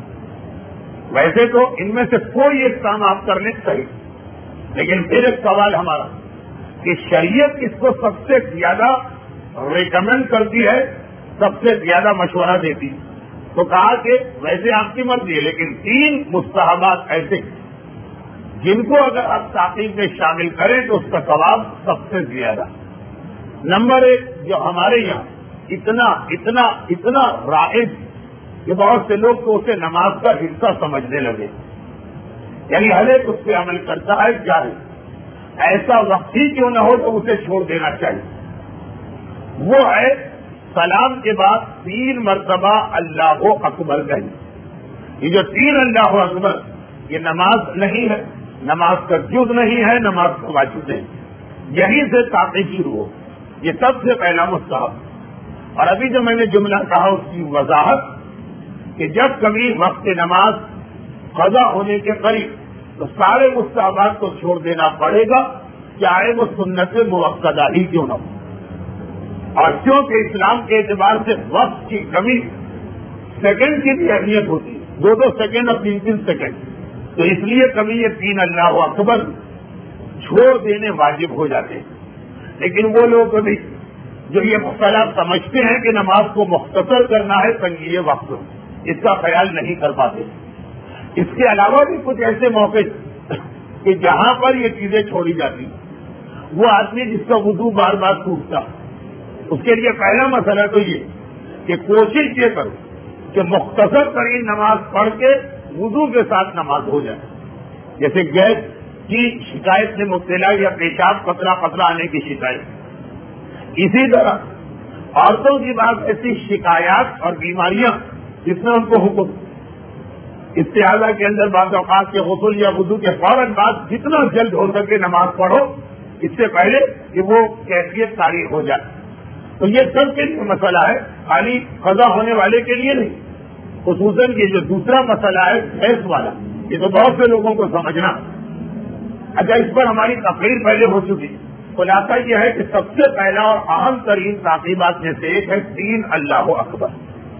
[SPEAKER 1] ویسے تو ان میں سے کوئی ایک کام آپ کر لیں صحیح، لیکن پھر ایک سوال ہمارا کہ شریعت اس کو سب سے زیادہ ریکمینڈ کرتی ہے، سب سے زیادہ مشورہ دیتی. تو کہا کہ ویسے آپ کی مرضی ہے، لیکن تین مستحبات ایسے جن کو اگر آپ تعقیب میں شامل کریں تو اس کا ثواب سب سے زیادہ. نمبر ایک جو ہمارے یہاں اتنا اتنا اتنا رائج کہ بہت سے لوگ تو اسے نماز کا حصہ سمجھنے لگے، یعنی ہر ایک اس پہ عمل کرتا ہے جائے، ایسا وقت ہی کیوں نہ ہو تو اسے چھوڑ دینا چاہیے. وہ ہے سلام کے بعد تین مرتبہ اللہ اکبر کہیں. یہ جو تین اللہ اکبر یہ نماز نہیں ہے، نماز کا جز نہیں ہے، نماز کا واجب نہیں. یہیں سے تعقیب شروع ہو، یہ سب سے پہلا مستحب. اور ابھی جو میں نے جملہ کہا اس کی وضاحت کہ جب کبھی وقت نماز قضا ہونے کے قریب تو سارے مستحبات کو چھوڑ دینا پڑے گا، چاہے وہ سنت موقدہ ہی کیوں نہ ہو. اور کیونکہ اسلام کے اعتبار سے وقت کی کمی سیکنڈ کی بھی اہمیت ہوتی ہے، دو دو سیکنڈ اور تین تین سیکنڈ، تو اس لیے کبھی یہ تین اللہ اکبر چھوڑ دینے واجب ہو جاتے ہیں. لیکن وہ لوگ کبھی جو یہ مسئلہ سمجھتے ہیں کہ نماز کو مختصر کرنا ہے تنگی وقت، اس کا خیال نہیں کر پاتے. اس کے علاوہ بھی کچھ ایسے موقع کہ جہاں پر یہ چیزیں چھوڑی جاتی، وہ آدمی جس کا وضو بار بار ٹوٹتا، اس کے لیے پہلا مسئلہ تو یہ کہ کوشش یہ کرو کہ مختصر ترین نماز پڑھ کے وضو کے ساتھ نماز ہو جائے. جیسے گیس کی شکایت سے مبتلا یا پیشاب قطرہ قطرہ آنے کی شکایت، اسی طرح عورتوں کی بات ایسی شکایات اور بیماریاں جس میں ان کو حکم استحاضہ کے اندر بعض اوقات کے غسل یا وضو کے فوراً بعد جتنا جلد ہو سکے نماز پڑھو اس سے پہلے کہ وہ کیفیت تاریخ ہو جائے. تو یہ سب کے لیے مسئلہ ہے، خالی قضا ہونے والے کے لیے نہیں. خصوصاً یہ جو دوسرا مسئلہ ہے گیس والا، یہ تو بہت سے لوگوں کو سمجھنا. اچھا، اس پر ہماری تقریر پہلے ہو چکی. خلاصہ یہ ہے کہ سب سے پہلا اور اہم ترین تعقیبات میں سے ایک ہے تین اللہ اکبر.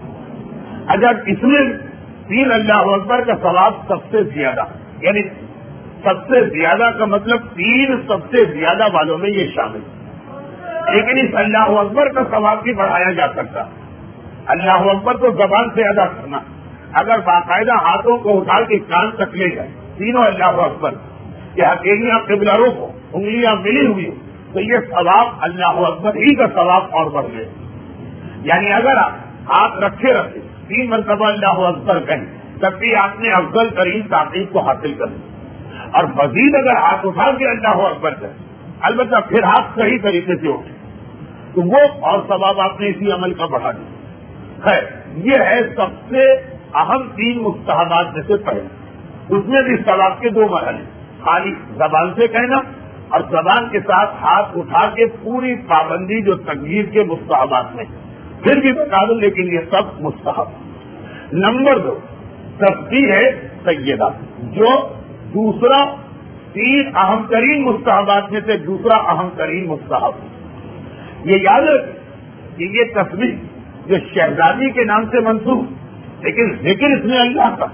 [SPEAKER 1] اگر اس میں تین اللہ اکبر کا ثواب سب سے زیادہ، یعنی سب سے زیادہ کا مطلب تین سب سے زیادہ والوں میں یہ شامل. لیکن اس اللہ اکبر کا ثواب بھی بڑھایا جا سکتا. اللہ اکبر کو زبان سے ادا کرنا، اگر باقاعدہ ہاتھوں کو اٹھا کے کان تک لے جائے تینوں اللہ اکبر کہ ہتھیلیاں قبلہ رخ ہو، انگلیاں ملی ہوئی ہو، تو یہ ثواب اللہ اکبر ہی کا ثواب اور بڑھ گئے. یعنی اگر آپ ہاتھ رکھے رکھے تین مرتبہ اللہ اکبر کہیں تب بھی آپ نے افضل ترین تعقیب کو حاصل کر لی. اور مزید اگر ہاتھ اٹھا کے اللہ اکبر کریں، البتہ پھر ہاتھ صحیح طریقے سے اٹھے تو وہ اور ثواب آپ نے اسی عمل کا بڑھا دیا. خیر، یہ ہے سب سے اہم تین مستحبات میں سے پہلے. اس میں بھی ثواب کے دو مرحلے، خالی زبان سے کہنا اور زبان کے ساتھ ہاتھ اٹھا کے پوری پابندی جو تکبیر کے مستحبات میں، پھر بھی بتا دوں لیکن یہ سب مستحب. نمبر دو تسبیح ہے سیدہ، جو دوسرا تین اہم ترین مستحبات میں سے دوسرا اہم ترین مستحب. یہ یاد رکھیں کہ یہ تسبیح جو شہزادی کے نام سے منسوب، لیکن ذکر اس میں اللہ کا،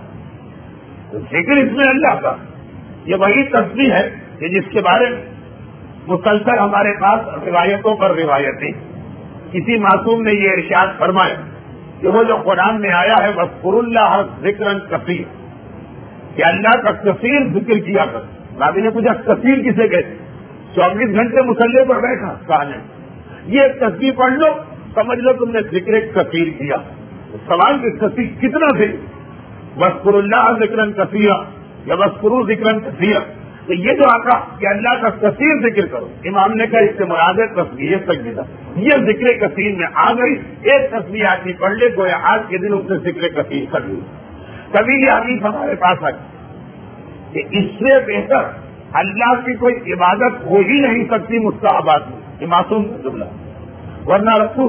[SPEAKER 1] ذکر اس میں اللہ کا. یہ وہی تسبیح ہے کہ جس کے بارے میں مسلسل ہمارے پاس روایتوں پر روایتیں. کسی معصوم نے یہ ارشاد فرمایا کہ وہ جو قرآن میں آیا ہے وَاذْكُرُوا اللَّهَ ذِكْرًا كَثِيرًا، کہ اللہ کا کثیر ذکر کیا کر. رابی نے پوچھا کثیر کسے کہتے؟ چوبیس گھنٹے مسلح پر بیٹھا، کہا نہیں، یہ ایک تسبیح پڑھ لو، سمجھ لو تم نے ذکر کثیر کیا. سوال کہ کثیر کتنا تھے؟ وَاذْكُرُوا اللَّهَ ذِكْرًا كَثِيرًا یا وَاذْكُرُوا ذِكْرًا كَثِيرًا،
[SPEAKER 2] تو یہ جو آقا کہ اللہ کا کثیر ذکر کرو، امام نے کہا اس سے مراد ہے تسبیح سجدہ، یہ ذکر کثیر میں آ گئی. ایک تسبیح آدمی پڑھ لے گویا آج کے دن اس نے ذکر کثیر کر لی. کبھی یہ حدیث ہمارے پاس آئی کہ اس سے بہتر اللہ کی کوئی عبادت ہو ہی نہیں سکتی مستحبات میں، یہ معصوم کا جملہ. ورنہ رسول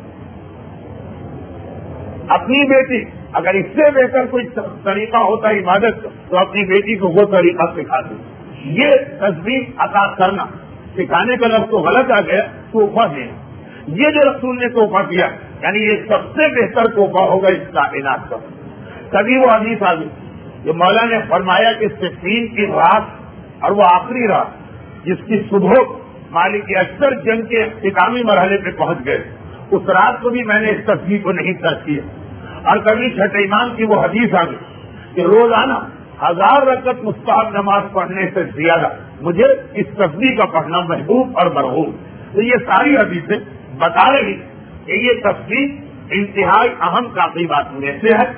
[SPEAKER 2] اپنی بیٹی اگر اس سے بہتر کوئی طریقہ ہوتا عبادت تو اپنی بیٹی کو وہ طریقہ سکھا دے. یہ تسبیح عطا کرنا سکھانے کا لفظ تو غلط آ گیا، تحفہ دینا. یہ جو رسول نے تحفہ دیا یعنی یہ سب سے بہتر تحفہ ہوگا اس کائنات کا. کبھی وہ حدیث آ گئی جو مولا نے فرمایا کہ صفین کی رات اور وہ آخری رات جس کی صبح مالک اکثر جنگ کے اختتامی مرحلے پہ پہنچ گئے، اس رات کو بھی میں نے اس تصویر کو نہیں ترک کیا. اور کبھی چھٹے ایمان کی وہ حدیث آ گئی کہ روزانہ ہزار رکعت مستحب نماز پڑھنے سے زیادہ مجھے اس تصویر کا پڑھنا محبوب اور مرغوب. تو یہ ساری حدیثیں بتا رہی کہ یہ تصویر انتہائی اہم تعقیبات میں سے ہے،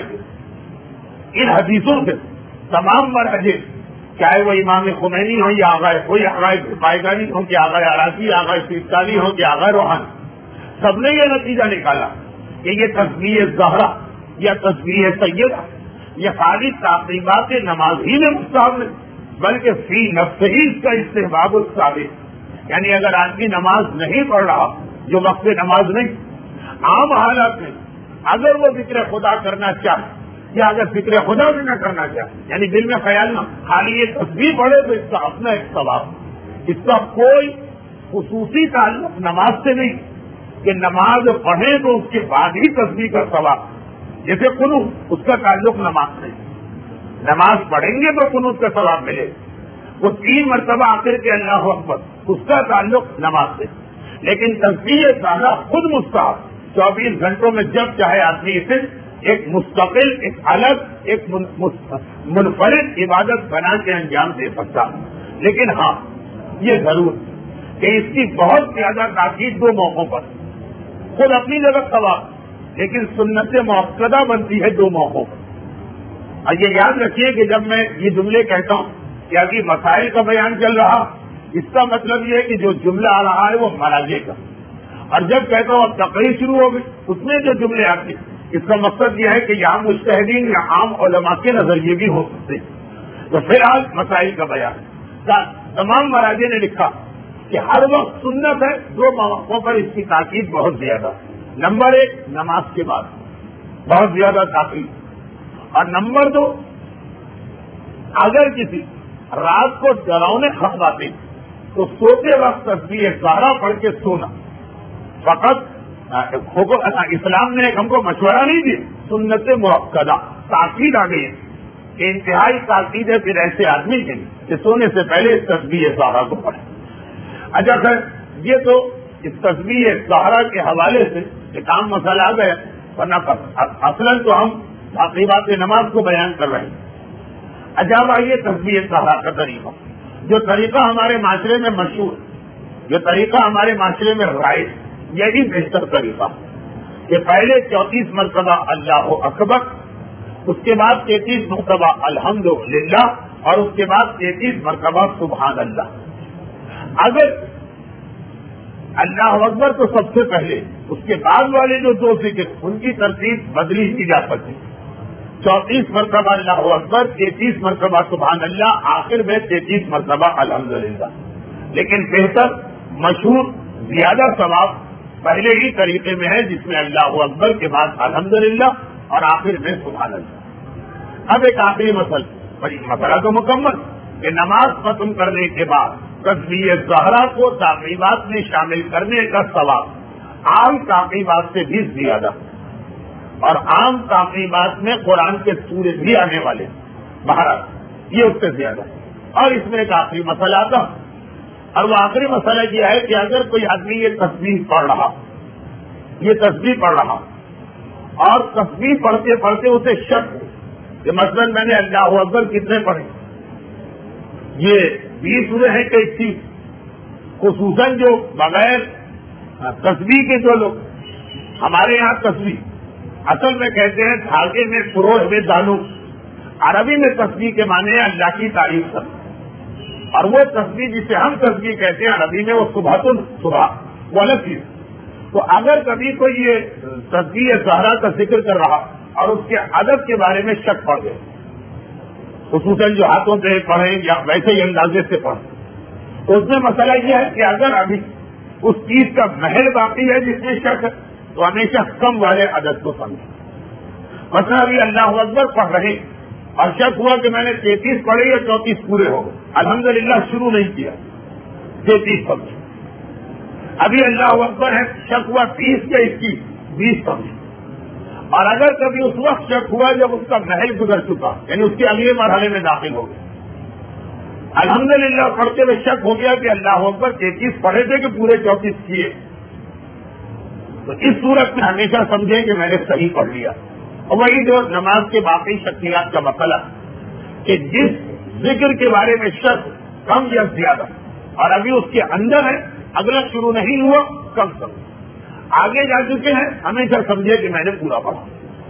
[SPEAKER 2] بلکہ ان حدیثوں سے تمام مرحلے چاہے وہ امام خمینی ہوں یا آغائے کوئی آغائے بائیگانی ہوں کہ آغائے عراقی، آغائے سیستانی ہوں کہ آغائے روحانی، سب نے یہ نتیجہ نکالا کہ یہ تسبیح زہرا یا تسبیح سیدہ یہ خالی تعقیبات نماز ہی میں مستحب نہیں بلکہ فی نفس ہی اس کا استحباب الثابت. یعنی اگر آدمی نماز نہیں پڑھ رہا جو وقت نماز نہیں، عام حالات میں اگر وہ ذکر خدا کرنا چاہے یا اگر فکر خدا بھی نہ کرنا چاہے یعنی دل میں خیال نہ خالی یہ تصویر پڑھے تو اس کا اپنا ایک ثواب، اس کا کوئی خصوصی تعلق نماز سے نہیں کہ نماز پڑھیں تو اس کے بعد ہی تصویر کا ثواب. جیسے قنوت اس کا تعلق نماز سے، نماز پڑھیں گے تو قنوت کا ثواب ملے. وہ تین مرتبہ آخر کے اللہ اکبر اس کا تعلق نماز سے. لیکن تصویر زیادہ خود مستحب چوبیس گھنٹوں میں جب چاہے آدمی اسے ایک مستقل ایک الگ ایک منفرد عبادت بنا کے انجام دے سکتا. لیکن ہاں یہ ضرور کہ اس کی بہت زیادہ تاکید دو موقعوں پر، خود اپنی جگہ ثواب لیکن سنت مؤکدہ بنتی ہے دو موقعوں پر. اور یہ یاد رکھیے کہ جب میں یہ جملے کہتا ہوں کہ ابھی مسائل کا بیان چل رہا اس کا مطلب یہ ہے کہ جو جملہ آ رہا ہے وہ مراجع کا، اور جب کہتا ہوں اب تقریر شروع ہو گئی اس میں جو جملے آتے اس کا مقصد یہ ہے کہ یہاں مجتہدین یا عام علماء کے نظریے بھی ہو سکتے. تو فی الحال مسائل کا بیان تمام مراجع نے لکھا کہ ہر وقت سنت ہے، دو مواقعوں پر اس کی تاکید بہت زیادہ. نمبر ایک نماز کے بعد بہت زیادہ تاکید، اور نمبر دو اگر کسی رات کو ڈراؤنے خواب آتے تو سوتے وقت تسبیح زہرا پڑھ کے سونا. فقط اسلام نے ہم کو مشورہ نہیں دیا، سنت مؤکدہ تاکید آ گئی ہے کہ انتہائی تاکید ہے پھر ایسے آدمی کے لیے کہ سونے سے پہلے اس تسبیح زہرا کو پڑھے. اچھا سر یہ تو اس تسبیح زہرا کے حوالے سے ایک عام مسئلہ آ گیا، ورنہ اصلاً تو ہم تقریبات نماز کو بیان کر رہے ہیں. اچھا آئیے تسبیح زہرا کا طریقہ، جو طریقہ ہمارے معاشرے میں مشہور، جو طریقہ ہمارے معاشرے میں رائج، یہی بہتر طریقہ کہ پہلے چونتیس مرتبہ اللہ اکبر، اس کے بعد تینتیس مرتبہ الحمدللہ اور اس کے بعد تینتیس مرتبہ سبحان اللہ. اگر اللہ اکبر تو سب سے پہلے، اس کے بعد والے جو دو ذکر ان کی ترتیب بدلی کی جا سکتی. چونتیس مرتبہ اللہ اکبر، تینتیس مرتبہ سبحان اللہ، آخر میں تینتیس مرتبہ الحمدللہ. لیکن بہتر مشہور زیادہ ثواب پہلے ہی طریقے میں ہے جس میں اللہ اکبر کے بعد الحمدللہ اور آخر میں سبحان اللہ. اب ایک آخری مسئلہ، بڑی مسئلہ تو مکمل کہ نماز ختم کرنے کے بعد تسبیح زہرا کو تعقیبات میں شامل کرنے کا ثواب عام تعقیبات سے بھی زیادہ، اور عام تعقیبات میں قرآن کے سورے بھی آنے والے بہرحال یہ اس سے زیادہ. اور اس میں ایک آخری مسئلہ آتا، اور وہ آخری مسئلہ یہ ہے کہ اگر کوئی آدمی یہ تسبیح پڑھ رہا یہ تسبیح پڑھ رہا اور تسبیح پڑھتے پڑھتے اسے شک ہو کہ مثلا میں نے اللہ اکبر کتنے پڑھے، یہ بیس ہوئے ہیں کہ اکیس، خصوصاً جو بغیر تسبیح کے جو لوگ ہمارے یہاں تسبیح اصل میں کہتے ہیں دھاگے میں فروغ میں دانو، عربی میں تسبیح کے معنی ہے اللہ کی تعریف کرنا. اور وہ تسبیح جسے ہم تسبیح کہتے ہیں عربی میں وہ صبح تو صبح وہ الگ چیز. تو اگر کبھی کوئی یہ تسبیح زہرا کا ذکر کر رہا اور اس کے ادب کے بارے میں شک پڑ گئے, خصوصاً جو ہاتھوں سے پڑھیں یا ویسے ہی اندازے سے پڑھیں, تو اس میں مسئلہ یہ ہے کہ اگر ابھی اس چیز کا محل باقی ہے جس میں شک ہے تو ہمیشہ کم والے عدد کو سمجھیں. مثلا ابھی اللہ اکبر پڑھ رہے اور شک ہوا کہ میں نے تینتیس پڑھے یا چونتیس پورے ہو گئے, الحمدللہ شروع نہیں کیا, تینتیس پڑھے. ابھی اللہ اکبر ہے, شک ہوا تیس یا اکیس, بیس پڑھے. اور اگر کبھی اس وقت شک ہوا جب اس کا محل گزر چکا, یعنی اس کے اگلے مرحلے میں داخل ہو گئے, الحمدللہ پڑھتے ہوئے شک ہو گیا کہ اللہ اکبر تینتیس پڑھے تھے کہ پورے چونتیس کیے, تو اس صورت میں ہمیشہ سمجھیں کہ میں نے صحیح پڑھ لیا. اور وہی جو نماز کے باقی شکلیات کا مسئلہ کہ جس ذکر کے بارے میں شک کم یا زیادہ اور ابھی اس کے اندر ہے, اگلا شروع نہیں ہوا, کم سمجھ, آگے جا چکے ہیں, ہمیشہ سمجھے کہ میں نے پورا پڑھا.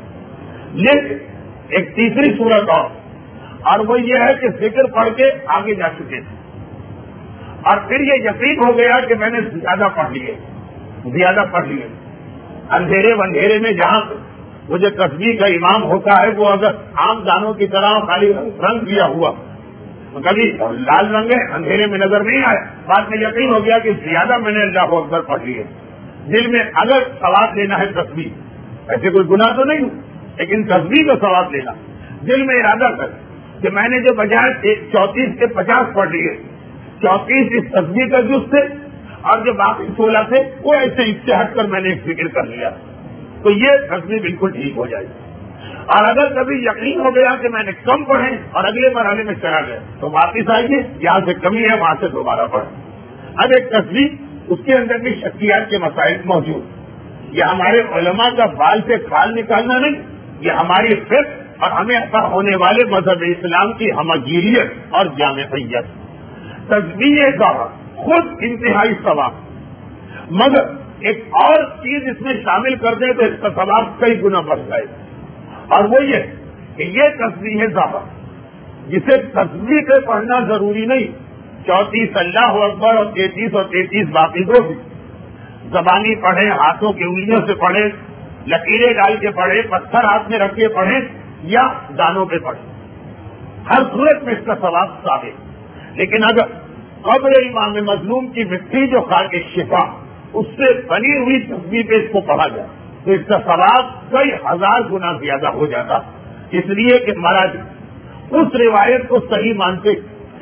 [SPEAKER 2] لیکن ایک تیسری صورت اور اور وہ یہ ہے کہ ذکر پڑھ کے آگے جا چکے تھے اور پھر یہ یقین ہو گیا کہ میں نے زیادہ پڑھ لیے زیادہ پڑھ لیے اندھیرے وندھیرے میں جہاں وہ جو تسبیح کا امام ہوتا ہے وہ اگر عام دانوں کی طرح خالی رنگ کیا ہوا کبھی لال رنگ ہے, اندھیرے میں نظر نہیں آئے, بعد میں یقین ہو گیا کہ زیادہ میں نے اللہ اکبر پڑھ لیے. دل میں اگر ثواب لینا ہے تسبیح, ایسے کوئی گناہ تو نہیں, لیکن تسبیح کا ثواب لینا, دل میں ارادہ کر کہ میں نے جو بجائے چونتیس کے پچاس پڑھ لیے, چونتیس اس تسبیح کا جز تھے اور جو باقی سولہ تھے وہ ایسے اس سے ہٹ کر میں نے ایک ذکر کر لیا, تو یہ تسبیح بالکل ٹھیک ہو جائے گی. اور اگر کبھی یقین ہو گیا کہ میں نے کم پڑھے اور اگلے مرحلے میں چلا گیا تو واپس آئیے, یہاں سے کمی ہے وہاں سے دوبارہ پڑھیں. اب ایک تسبیح اس کے اندر بھی شکیات کے مسائل موجود, یہ ہمارے علماء کا بال سے کھال نکالنا نہیں, یہ ہماری فقہ اور ہمیں عطا ہونے والے مذہب اسلام کی ہمگیریت اور جامعیت. تسبیح کا خود انتہائی ثواب, مگر ایک اور چیز اس میں شامل کر دیں تو اس کا ثواب کئی گنا بڑھ جائے گا, اور وہ یہ کہ یہ تسبیح ظاہر جسے تسبیح سے پڑھنا ضروری نہیں, چونتیس اللہ اکبر اور تینتیس اور تینتیس باقی کو بھی زبانی پڑھے, ہاتھوں کی انگلیوں سے پڑھے, لکیریں ڈال کے پڑھے, پتھر ہاتھ میں رکھ کے پڑھے یا دانوں پہ پڑھے, ہر صورت میں اس کا ثواب ثابت. لیکن اگر قبر امام مظلوم کی مٹی جو خاک شفا اس سے بنی ہوئی تسبیح پہ اس کو پڑھا جائے تو اس کا ثواب کئی ہزار گنا زیادہ ہو جاتا, اس لیے کہ مہاراج اس روایت کو صحیح مانتے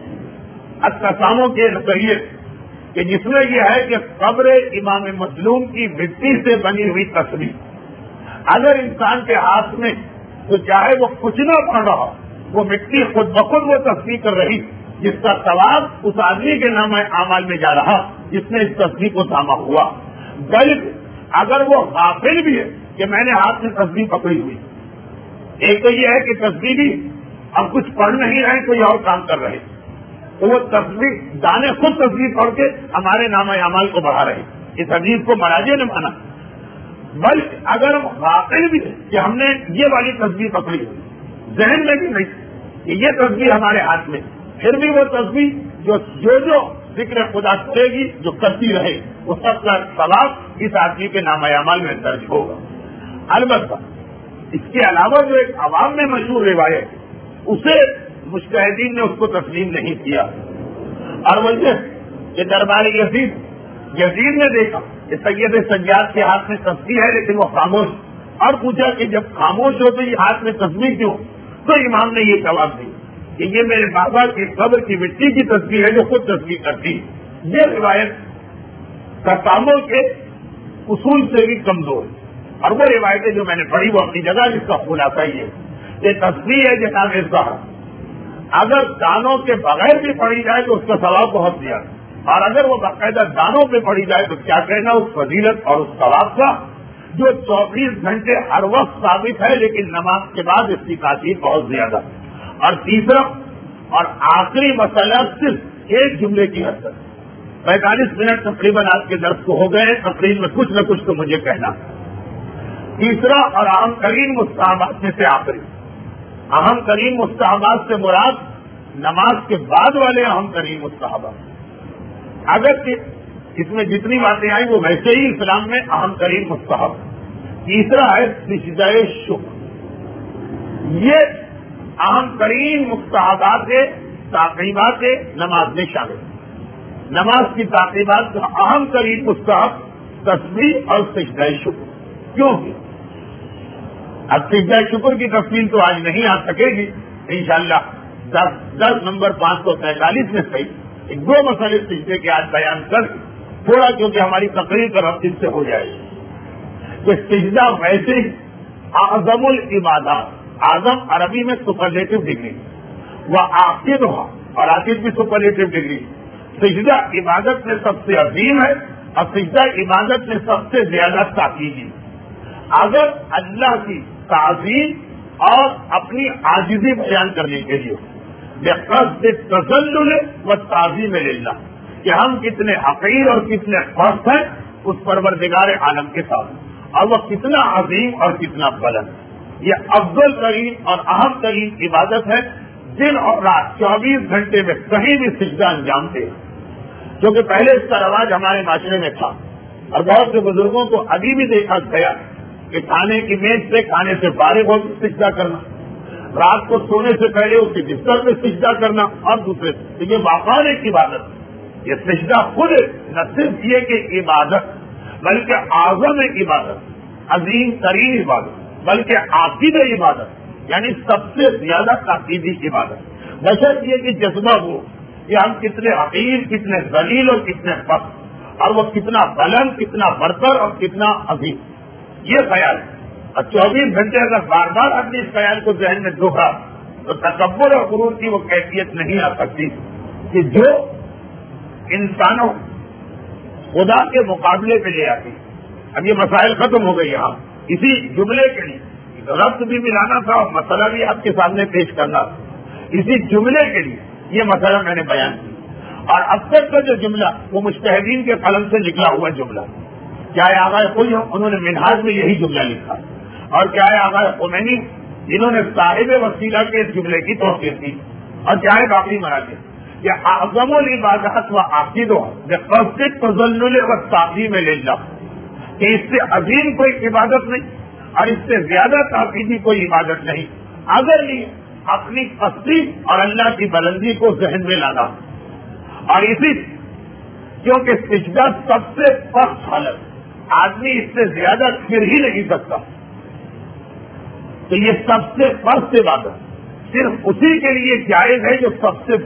[SPEAKER 2] التساموں کے ذریعے کہ جس میں یہ ہے کہ قبر امام مظلوم کی مٹی سے بنی ہوئی تسبیح اگر انسان کے ہاتھ میں تو چاہے وہ کچھ نہ پڑ رہا, وہ مٹی خود بخود وہ تسبیح کر رہی جس کا ثواب اس آدمی کے نام اعمال میں جا رہا جس نے اس تسبیح کو تھاما ہوا. بلکہ اگر وہ غافل بھی ہے کہ میں نے ہاتھ میں تسبیح پکڑی ہوئی, ایک تو یہ ہے کہ تسبیح بھی اب کچھ پڑھ نہیں رہے, کوئی اور کام کر رہے, تو وہ تسبیح دانے خود تسبیح پڑھ کے ہمارے نام اعمال کو بڑھا رہے. اس حدیث کو مراجع نے مانا. بلکہ اگر ہم غافل بھی ہے کہ ہم نے یہ والی تسبیح پکڑی ہوئی, ذہن میں بھی نہیں کہ یہ تسبیح ہمارے ہاتھ میں, پھر بھی وہ تسبیح جو جو جو ذکر خدا کرے گی جو کرتی رہے وہ سب کا ثواب اس آدمی کے نام اعمال میں درج ہوگا. البتہ اس کے علاوہ جو ایک عوام میں مشہور روایت اسے مجتہدین نے اس کو تسلیم نہیں کیا, اور وہ یہ دربار یزید یزید نے دیکھا کہ سید سجاد کے ہاتھ میں تسبیح ہے لیکن وہ خاموش, اور پوچھا کہ جب خاموش ہو تو یہ ہاتھ میں تسبیح کیوں؟ تو امام نے یہ جواب دیا کہ یہ میرے بابا کی قبر کی مٹی کی تسبیح ہے جو خود تسبیح کرتی. یہ روایت تساموں کے اصول سے بھی کمزور ہے, اور وہ روایتیں جو میں نے پڑھی وہ اپنی جگہ جس کا خلاصہ ہی ہے. یہ تسبیح ہے جناب اظہار اگر دانوں کے بغیر بھی پڑھی جائے تو اس کا ثواب بہت زیادہ, اور اگر وہ باقاعدہ دانوں پہ پڑھی جائے تو کیا کہنا اس فضیلت اور اس ثواب کا جو چوبیس گھنٹے ہر وقت ثابت ہے, لیکن نماز کے بعد اس کی تاثیر بہت زیادہ. اور تیسرا اور آخری مسئلہ صرف ایک جملے کی حد تک, پینتالیس منٹ تقریباً آپ کے درس کو ہو گئے, تقریب میں کچھ نہ کچھ تو مجھے کہنا. تیسرا اور اہم ترین مستحبات میں سے آخری, اہم ترین مستحبات سے مراد نماز کے بعد والے اہم ترین مستحبات، اگرچہ اس میں جتنی باتیں آئیں وہ ویسے ہی اسلام میں اہم ترین مستحب۔ تیسرا ہے سجدہ شکر، یہ اہم ترین مستحبات تعقیبات نماز میں شامل۔ نماز کی تعقیبات کا اہم ترین مستحب تسبیح اور سجدہ شکر۔ کیوں کہ اب سجدہ شکر کی تفصیل تو آج نہیں آ سکے گی انشاءاللہ، دس دس نمبر پانچ سو تینتالیس میں صحیح ایک دو مسئلے سجدے کے آج بیان کر تھوڑا کیونکہ ہماری تقریر کا ربط اس سے ہو جائے گی کہ سجدہ ویسے اعظم العبادات، اعظم عربی میں سپرلیٹو ڈگری، وہ عاقد ہوا اور عاقد بھی سپرلیٹو ڈگری۔ سجدہ عبادت میں سب سے عظیم ہے اور سجدہ عبادت میں سب سے زیادہ تاکیدی۔ اگر اللہ کی تعظیم اور اپنی عاجزی بیان کرنے کے لیے بقصد تذلل و تعظیم للہ کہ ہم کتنے حقیر اور کتنے پست ہیں اس پروردگار عالم کے ساتھ، اور وہ کتنا عظیم اور کتنا بلند، یہ افضل ترین اور اہم ترین عبادت ہے۔ دن اور رات چوبیس گھنٹے میں کہیں بھی سجدہ انجام دے، کیونکہ پہلے اس کا رواج ہمارے معاشرے میں تھا اور بہت سے بزرگوں کو ابھی بھی دیکھا گیا کہ کھانے کی میز سے کھانے سے فارغ ہو کے سجدہ کرنا، رات کو سونے سے پہلے اس کے بستر میں سجدہ کرنا، اور دوسرے سے یہ واقعی ایک عبادت۔ یہ سجدہ خود نہ صرف یہ کہ عبادت بلکہ اعظم عبادت، عظیم ترین عبادت، بلکہ عاقد عبادت یعنی سب سے زیادہ تاکیدی عبادت، بشرط یہ کہ جذبہ ہو کہ ہم کتنے حقیر، کتنے ذلیل اور کتنے پست، اور وہ کتنا بلند، کتنا برتر اور کتنا عظیم، یہ خیال ہے۔ اور چوبیس گھنٹے اگر بار بار اپنے اس خیال کو ذہن میں دھوکا تو تکبر اور غرور کی وہ کیفیت نہیں آ سکتی کہ جو انسانوں خدا کے مقابلے پہ لے آتی۔ اب یہ مسائل ختم ہو گئی یہاں، اسی جملے کے لیے ربط بھی ملانا تھا اور مسئلہ بھی آپ کے سامنے پیش کرنا تھا، اسی جملے کے لیے یہ مسئلہ میں نے بیان کیا۔ اور اب تک کا جو جملہ وہ مجتہدین کے قلم سے نکلا ہوا جملہ، چاہے آغائے کوئی ہو انہوں نے منہاج میں یہی جملہ لکھا، اور چاہے آغائے خمینی جنہوں نے صاحب وسیلہ کے اس جملے کی توثیق کی، اور چاہے باقی مراجع، یہ اعظم العبادات و عاقدہ بقصد تذلل و تعظیم للہ، کہ اس سے عظیم کوئی عبادت نہیں اور اس سے زیادہ تاکیدی کوئی عبادت نہیں، اگر یہ اپنی پستی اور اللہ کی بلندی کو ذہن میں لانا، اور اسی کیونکہ سجدہ سب سے پست حالت، آدمی اس سے زیادہ گر ہی نہیں سکتا، تو یہ سب سے پست عبادت صرف اسی کے لیے جائز ہے جو سب سے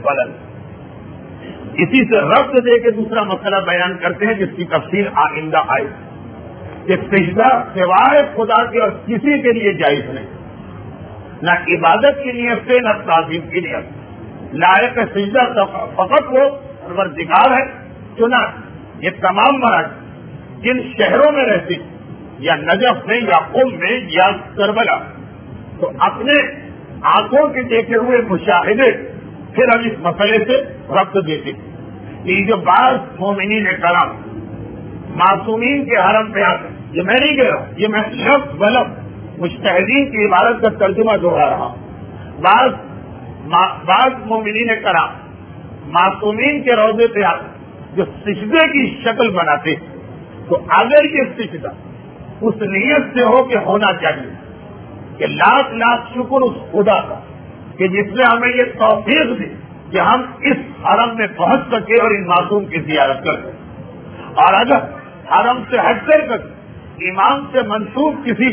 [SPEAKER 2] بلند۔ اسی سے ربط دے کے دوسرا مسئلہ بیان کرتے ہیں جس کی تفصیل آئندہ آئے کہ سجدہ سوائے خدا کے اور کسی کے لیے جائز نہیں، نہ عبادت کی نیت سے نہ تعظیم کی نیت، لائق سجدہ فقط وہ پروردگار ہے۔ چنا یہ تمام مراٹھ جن شہروں میں رہتے یا نجف میں یا قم میں یا کربلا، تو اپنے آنکھوں کے دیکھے ہوئے مشاہدے پھر ہم اس مسئلے سے ربط دیتے کہ جو بعض مومنین کرام معصومین کے حرم پہ آتے، یہ میں نہیں کہہ رہا ہوں، یہ میں لفظ بلفظ مجتہدین کی عبارت کا ترجمہ دوہرا رہا ہوں، بعض بعض مومنین کرام معصومین کے روضے پہ آتے جو سجدے کی شکل بناتے، تو اگر یہ سجدہ اس نیت سے ہو کہ ہونا چاہیے کہ لاکھ لاکھ شکر اس خدا کا کہ جس نے ہمیں یہ توفیق دی کہ ہم اس حرم میں پہنچ سکے اور ان معصوم کی زیارت کر سکیں، اور اگر حرم سے ہٹ کر کر امام سے منسوب کسی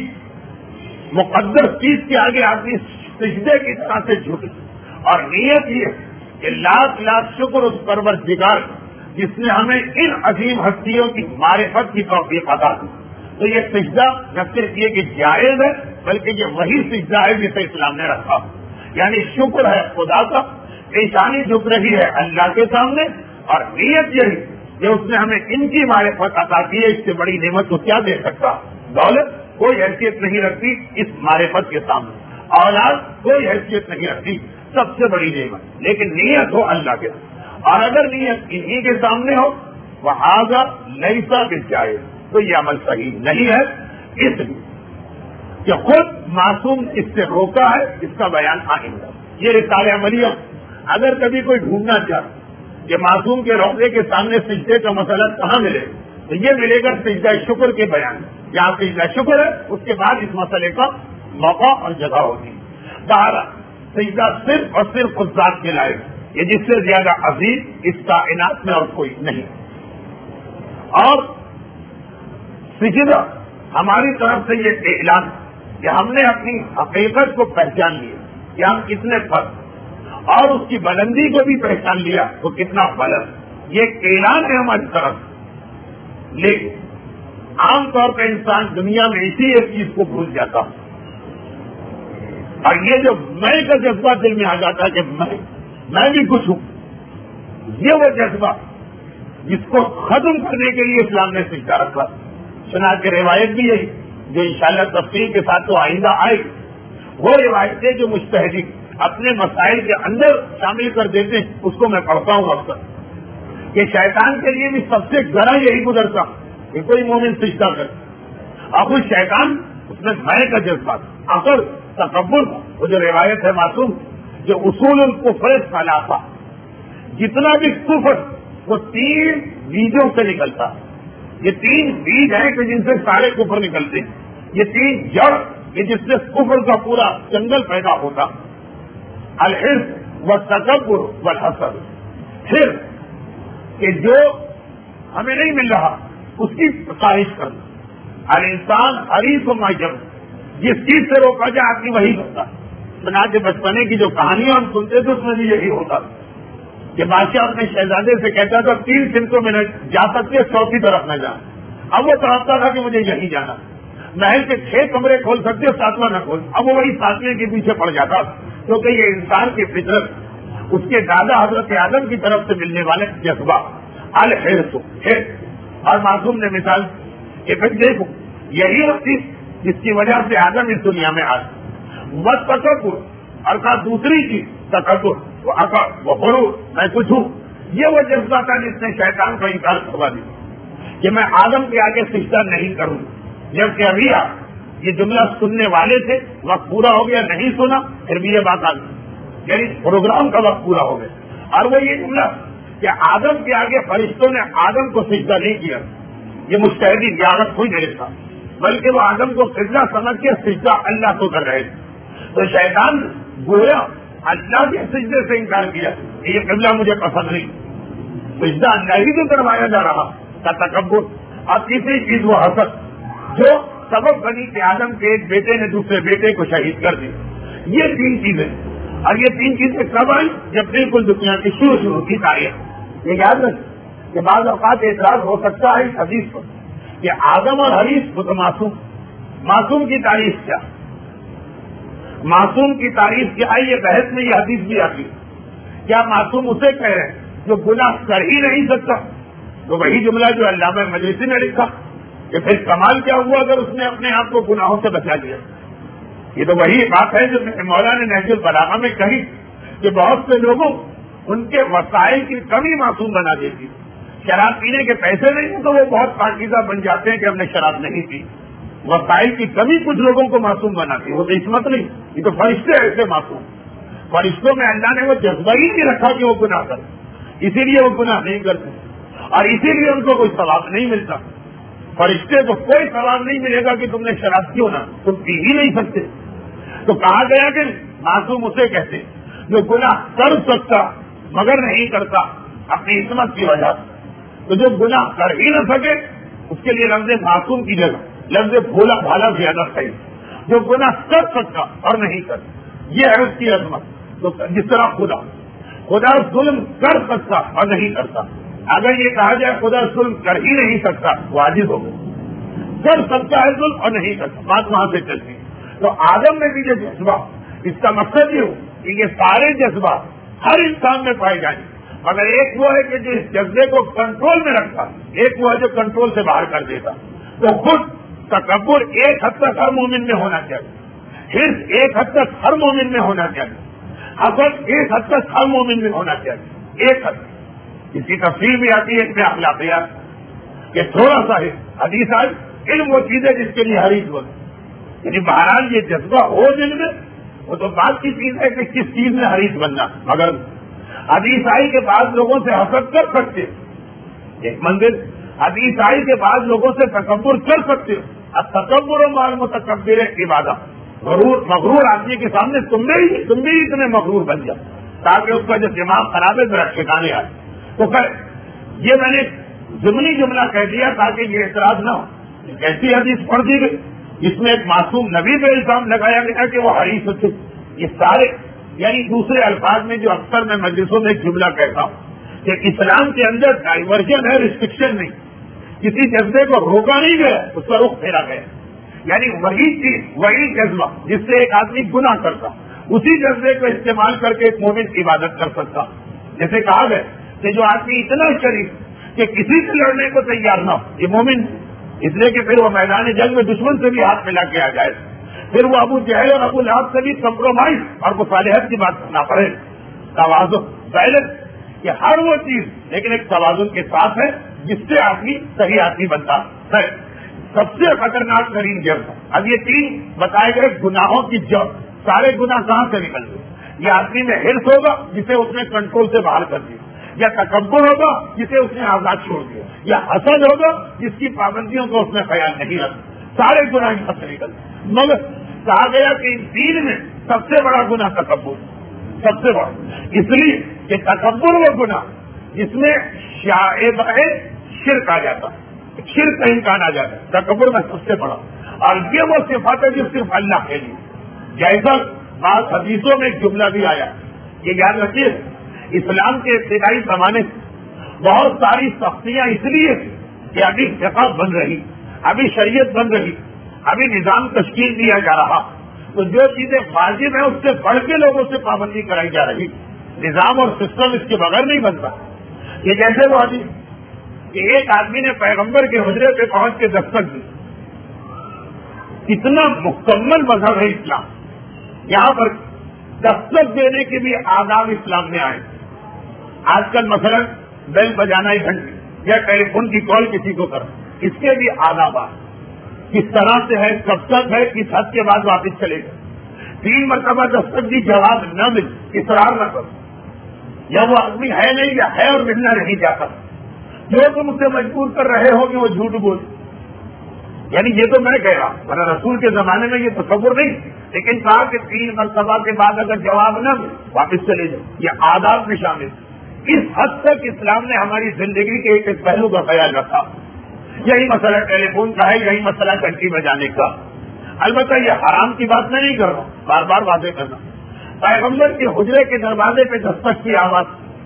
[SPEAKER 2] مقدس چیز کے آگے آدمی سجدے کی طرح سے جھکے، اور نیت یہ کہ لاکھ لاکھ شکر اس پروردگار جس نے ہمیں ان عظیم ہستیوں کی معرفت کی توفیق عطا کی، تو یہ سجدہ نہ صرف یہ کہ جائز ہے بلکہ یہ وہی سجدہ ہے جسے اسلام نے رکھا، یعنی شکر ہے خدا کا، پیشانی جھک رہی ہے اللہ کے سامنے، اور نیت یہی کہ اس نے ہمیں ان کی معرفت عطا کی ہے، اس سے بڑی نعمت کو کیا دے سکتا، دولت کوئی حیثیت نہیں رکھتی اس معرفت کے سامنے، اولاد کوئی حیثیت نہیں رکھتی، سب سے بڑی نعمت، لیکن نیت ہو اللہ کے، اور اگر نیت انہی کے سامنے ہو وہذا لیسا بالجائز، تو یہ عمل صحیح نہیں ہے، اس لیے کہ خود معصوم اس سے روکا ہے، اس کا بیان آئندہ۔ یہ رسالہ عملیہ اگر کبھی کوئی ڈھونڈنا چاہے کہ معصوم کے روضے کے سامنے سجدے کا مسئلہ کہاں ملے تو یہ ملے گا سجدہ شکر کے بیان. جہاں سجدہ شکر ہے اس کے بعد اس مسئلے کا موقع اور جگہ ہوتی ہے. بارہ سجدہ صرف اور صرف اس ذات کے لائق یہ جس سے زیادہ عظیم اس کائنات میں اور کوئی نہیں. اور سجدہ ہماری طرف سے یہ اعلان کہ ہم نے اپنی حقیقت کو پہچان لیا کہ ہم کتنے فرد اور اس کی بلندی کو بھی پہچان لیا تو کتنا بلند. یہ ایک اعلان ہے ہماری طرف. لیکن عام طور پہ انسان دنیا میں اسی ایک چیز کو بھول جاتا اور یہ جو میں کا جذبہ دل میں آ جاتا ہے کہ میں میں بھی کچھ ہوں, یہ وہ جذبہ جس کو ختم کرنے کے لیے اسلام نے سجدہ رکھا. سنا کے روایت بھی یہی جو انشاءاللہ تفصیل کے ساتھ تو آئندہ آئے گی. وہ روایتیں جو مجتہدین اپنے مسائل کے اندر شامل کر دیتے ہیں اس کو میں پڑھتا ہوں اکثر کہ شیطان کے لیے بھی سب سے ذرا یہی گزرتا کہ کوئی مومن سجدہ کرے اور کوئی شیطان اس میں میں کا جذبہ اثر تکبر. وہ جو روایت ہے معصوم جو اصول الکفر ثلاثہ جتنا بھی کفر وہ تین بیجوں سے نکلتا. یہ تین بیج ہیں کہ جن سے سارے کفر نکلتے ہیں. یہ تین جڑ کہ جس سے کفر کا پورا جنگل پیدا ہوتا. الحرص والتکبر والحسد. پھر کہ جو ہمیں نہیں مل رہا اس کی خواہش کرنا. الانسان حریص ما جب جس چیز سے روکا جائے آدمی وہی ہوتا. بنا کے بچپنے کی جو کہانیاں ہم سنتے تھے اس میں بھی یہی ہوتا کہ بادشاہ اپنے شہزادے سے کہتا تھا تین سمتوں میں جا سکتے چوتھی طرف نہ جانا. اب وہ چاہتا تھا کہ مجھے یہی جانا. محل کے چھ کمرے کھول سکتے ساتواں نہ کھول. اب وہ وہی ساتویں کے پیچھے پڑ جاتا کیونکہ یہ انسان کی فطرت اس کے دادا حضرت آدم کی طرف سے ملنے والے جذبہ الحرص ہے. اور معصوم نے مثال کہ پھر دیکھو یہی وہ چیز جس کی وجہ سے آدم اس دنیا میں آج بس تکبر ارتھات دوسری چیز تکبر وہ عقل وہ غرور میں کچھ ہوں. یہ وہ جذبہ تھا جس نے شیطان کو انکار کروا دیا کہ میں آدم کے آگے سجدہ نہیں کروں. جبکہ ابھی آپ یہ جملہ سننے والے تھے وقت پورا ہو گیا نہیں سنا پھر بھی یہ بات آ گئی یعنی پروگرام کا وقت پورا ہو گیا. اور وہ یہ جملہ کہ آدم کے آگے فرشتوں نے آدم کو سجدہ نہیں کیا یہ مجتہدی زیارت ہوئی میرے ساتھ بلکہ وہ آدم کو قبلہ سمجھ کے سجدہ اللہ کو کر رہے تھے. تو شیطان گویا اللہ کے سجدے سے انکار کیا کہ یہ قبلہ مجھے پسند نہیں. سجدہ اللہ ہی کو کروایا جا رہا کا تکبر. اور تیسری چیز وہ حسد جو سبب بنی کہ آدم کے ایک بیٹے نے دوسرے بیٹے کو شہید کر دیا. یہ تین چیزیں اور یہ تین چیزیں کب آئی جب بالکل دنیا کی شروع شروع کی تاریخ. یہ یاد رکھیں کہ بعض اوقات اعتراض ہو سکتا ہے اس حدیث پر کہ آدم اور حریص وہ تو معصوم معصوم کی تعریف کیا معصوم کی تعریف کیا ہے. یہ بحث میں یہ حدیث بھی آتی ہے کیا معصوم اسے کہہ رہے ہیں جو گناہ کر ہی نہیں سکتا. تو وہی جملہ جو علامہ مجلسی نے لکھا کہ پھر کمال کیا ہوا اگر اس نے اپنے آپ کو گناہوں سے بچا لیا. یہ تو وہی بات ہے جو مولانا نے نہج البلاغہ میں کہی کہ بہت سے لوگوں ان کے وسائل کی کمی معصوم بنا دیتی. شراب پینے کے پیسے نہیں ہیں تو وہ بہت پاکیزہ بن جاتے ہیں کہ ہم نے شراب نہیں پی. وسائل کی کمی کچھ لوگوں کو معصوم بناتی. وہ تو عصمت نہیں, یہ تو فرشتے ایسے معصوم. فرشتوں میں اللہ نے وہ جذبہ ہی نہیں رکھا کہ وہ گناہ کریں, اسی لیے وہ گناہ نہیں کرتے اور اسی لیے ان کو کوئی ثواب نہیں ملتا. فرشتے کو کوئی ثواب نہیں ملے گا کہ تم نے شراب کیوں نہ, تم پی ہی نہیں سکتے. تو کہا گیا کہ معصوم اسے کہتے جو گناہ کر سکتا مگر نہیں کرتا اپنی عصمت کی وجہ سے. تو جو گناہ کر ہی نہ سکے اس کے لیے لفظ معصوم کی جگہ لفظ بھولا بھالا زیادہ صحیح. جو گناہ کر سکتا اور نہیں کرتا یہ ہے اس کی عظمت. تو جس طرح خدا خدا ظلم کر سکتا اور نہیں کرتا, اگر یہ کہا جائے خدا ظلم کر ہی نہیں سکتا وہ عاجز ہو گیا. کر سکتا ہے ظلم اور نہیں کرتا, بات وہاں سے چلتی. تو آدم میں بھی یہ جذبہ, اس کا مقصد یہ ہو کہ یہ سارے جذبات ہر انسان میں پائے جائیں, مگر ایک وہ ہے کہ جو اس جذبے کو کنٹرول میں رکھتا, ایک وہ ہے جو کنٹرول سے باہر کر دیتا. تو خود تکبر ایک حد تک ہر مومن میں ہونا چاہیے, حرص ایک حد تک ہر مومن میں ہونا چاہیے, حسد ایک حد تک ہر مومن میں ہونا چاہیے, ایک حد. اس کی تفصیل بھی آتی ہے اس میں اخلاقیات کہ تھوڑا سا ہے حدیث آئی علم وہ چیز ہے جس کے لیے حریص بولے. یعنی بہرحال یہ جذبہ ہو دل میں وہ تو بات کی چیز ہے کہ کس چیز میں حریص بننا, مگر حدیث آئی کے بعد لوگوں سے حسد کر سکتے ہو, ایک منزل. حدیث آئی کے بعد لوگوں سے تکبر کر سکتے ہو. اب تکبر و مال متکبر عبادت, غرور مغرور آدمی کے سامنے تم بھی تم بھی اتنے مغرور بن جاؤ تاکہ اس کا جو دماغ خراب ہے ذرا ٹھکانے آئے. تو کہ یہ میں نے ضمنی جملہ کہہ دیا تاکہ یہ اعتراض نہ ہو. کیسی حدیث پڑھ دی گئی اس میں ایک معصوم نبی پہ الزام لگایا گیا کہ وہ حریص تھے. یہ سارے یعنی دوسرے الفاظ میں جو اکثر میں مجلسوں میں ایک جملہ کہتا ہوں کہ اسلام کے اندر ڈائیورژن ہے, ریسٹرکشن نہیں. کسی جذبے کو روکا نہیں گیا, اس کا رخ پھیرا گیا. یعنی وہی چیز وہی جذبہ جس سے ایک آدمی گناہ کرتا اسی جذبے کو استعمال کر کے ایک مومن کی عبادت کر سکتا. جیسے کہا گیا کہ جو آدمی اتنا شریف کہ کسی سے لڑنے کو تیار نہ ہو یہ مومن, اس لیے کہ پھر وہ میدان جنگ میں دشمن سے بھی ہاتھ ملا کے آ جائے, پھر وہ ابو جہل اور ابو لہب سے بھی کمپرومائز اور وہ صالحت کی بات کرنا پڑے. توازن بیلنس کہ ہر وہ چیز لیکن ایک توازن کے ساتھ ہے جس سے آدمی صحیح آدمی بنتا ہے. سب سے خطرناک ترین جرم اب یہ تین بتائے گئے گناہوں کی جڑ. سارے گناہ کہاں سے نکل گئے؟ یہ آدمی میں ہرس ہوگا جسے اس نے کنٹرول سے باہر کر دیا, یا تکبر ہوگا جسے اس نے آزاد چھوڑ دیا, یا حسد ہوگا جس کی پابندیوں کو اس نے خیال نہیں رکھا. سارے گناہ یہاں سے نکل گئے. مگر کہا گیا کہ ان تین میں سب سے بڑا گناہ تکبر, سب سے بڑا, اس لیے کہ تکبر وہ گناہ جس میں شائب شرک آ جاتا, شرک کا امکان آ جاتا ہے, تکبر میں سب سے بڑا. اور یہ وہ صفات ہے جو صرف اللہ کے لیے. جیسا بعض حدیثوں میں ایک جملہ بھی آیا, یہ یاد رکھیے اسلام کے ابتدائی زمانے سے بہت ساری سختیاں اس لیے کہ ابھی فقہ بن رہی, ابھی شریعت بن رہی, ابھی نظام تشکیل دیا جا رہا, تو جو چیزیں واجب ہیں اس سے بڑھ کے لوگوں سے پابندی کرائی جا رہی. نظام اور سسٹم اس کے بغیر نہیں بنتا. یہ جیسے وہ حدیث کہ ایک آدمی نے پیغمبر کے حجرے پہ پہنچ کے دستک دی. اتنا مکمل مذہب ہے اسلام, یہاں پر دستک دینے کے بھی آداب اسلام میں آئے. آج کل مثلا بیل بجانا ایک گھنٹے یا ٹیلی فون کی کال کسی کو کرنا, اس کے بھی آداب آئے. کس طرح سے ہے, کب تک ہے, کس حد کے بعد واپس چلے گا. تین مرتبہ دستک دی, جواب نہ مل, اصرار نہ کرو, یا وہ آدمی ہے نہیں یا ہے اور ملنا نہیں چاہتا, جو تم اسے مجبور کر رہے ہو کہ وہ جھوٹ بول. یعنی یہ تو میں کہہ رہا ہوں, ورنہ رسول کے زمانے میں یہ تصور نہیں, لیکن کہا کہ تین مرتبہ کے بعد اگر جواب نہ ملے واپس چلے جاؤ. یہ آداب میں شامل. اس حد تک اسلام نے ہماری زندگی کے ایک ایک پہلو کا خیال رکھا. یہی مسئلہ ٹیلی فون کا ہے, یہی مسئلہ گھنٹی بجانے کا. البتہ یہ حرام کی بات میں نہیں کر رہا ہوں, بار بار واضح کرنا. پیغمبر کے حجرے کے دروازے پہ دستک کی آواز,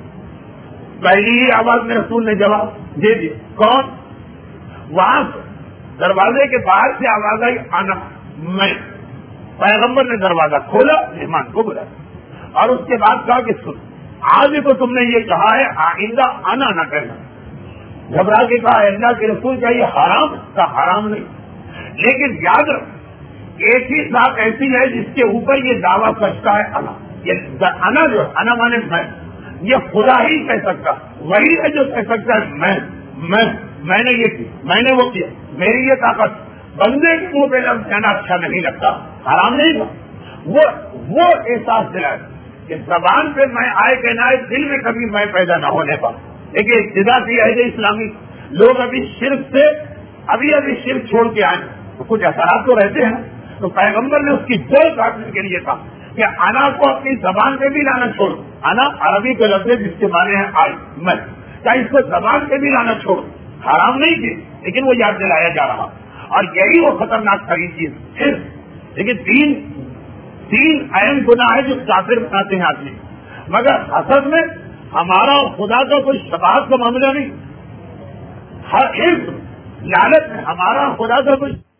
[SPEAKER 2] پہلی ہی آواز میں رسول نے جواب دے دیا. کون؟ وہاں سے دروازے کے باہر سے آواز آئی, آنا میں. پیغمبر نے دروازہ کھولا, مہمان کو بلایا, اور اس کے بعد کہا کہ سن, آج تو تم نے یہ کہا ہے آئندہ آنا نہ کرنا. گھبرا کے کہا اللہ کے رسول کیا یہ حرام کا؟ حرام نہیں, لیکن یاد رکھ ایک ہی ذات ایسی ہے جس کے اوپر یہ دعویٰ کرتا ہے انا. یہ انا جو انا مانے میں, یہ خدا ہی کہہ سکتا, وہی ہے جو کہہ سکتا ہے میں میں میں نے یہ کیا, میں نے وہ کیا, میری یہ طاقت. بندے کے منہ پہ لفظ کہنا اچھا نہیں لگتا, حرام نہیں تھا. وہ وہ احساس دلایا کہ زبان پہ میں آئے کہ نہ آئے, دل میں کبھی میں پیدا نہ ہونے پا. لیکن ابتدا کی عہد اسلامی لوگ ابھی شرک سے ابھی ابھی شرک چھوڑ کے آئے, تو کچھ اثرات تو رہتے ہیں. تو پیغمبر نے اس کی جڑ کاٹنے کے لیے کہا کہ انا کو اپنی زبان پہ بھی لانا چھوڑ. انا عربی کے لفظ جس کے معنی ہے آئی, میں, کیا اس کو زبان پہ بھی لانا چھوڑ. حرام نہیں کی, لیکن وہ یاد دلایا جا رہا. اور یہی وہ خطرناک ترین چیز پھر. لیکن تین تین اہم گناہ ہے جو کافر بناتے ہیں آدمی. مگر حسد میں ہمارا خدا کا کوئی شباہت کا معاملہ نہیں. ہر ایک لالچ میں ہمارا خدا کا کوئی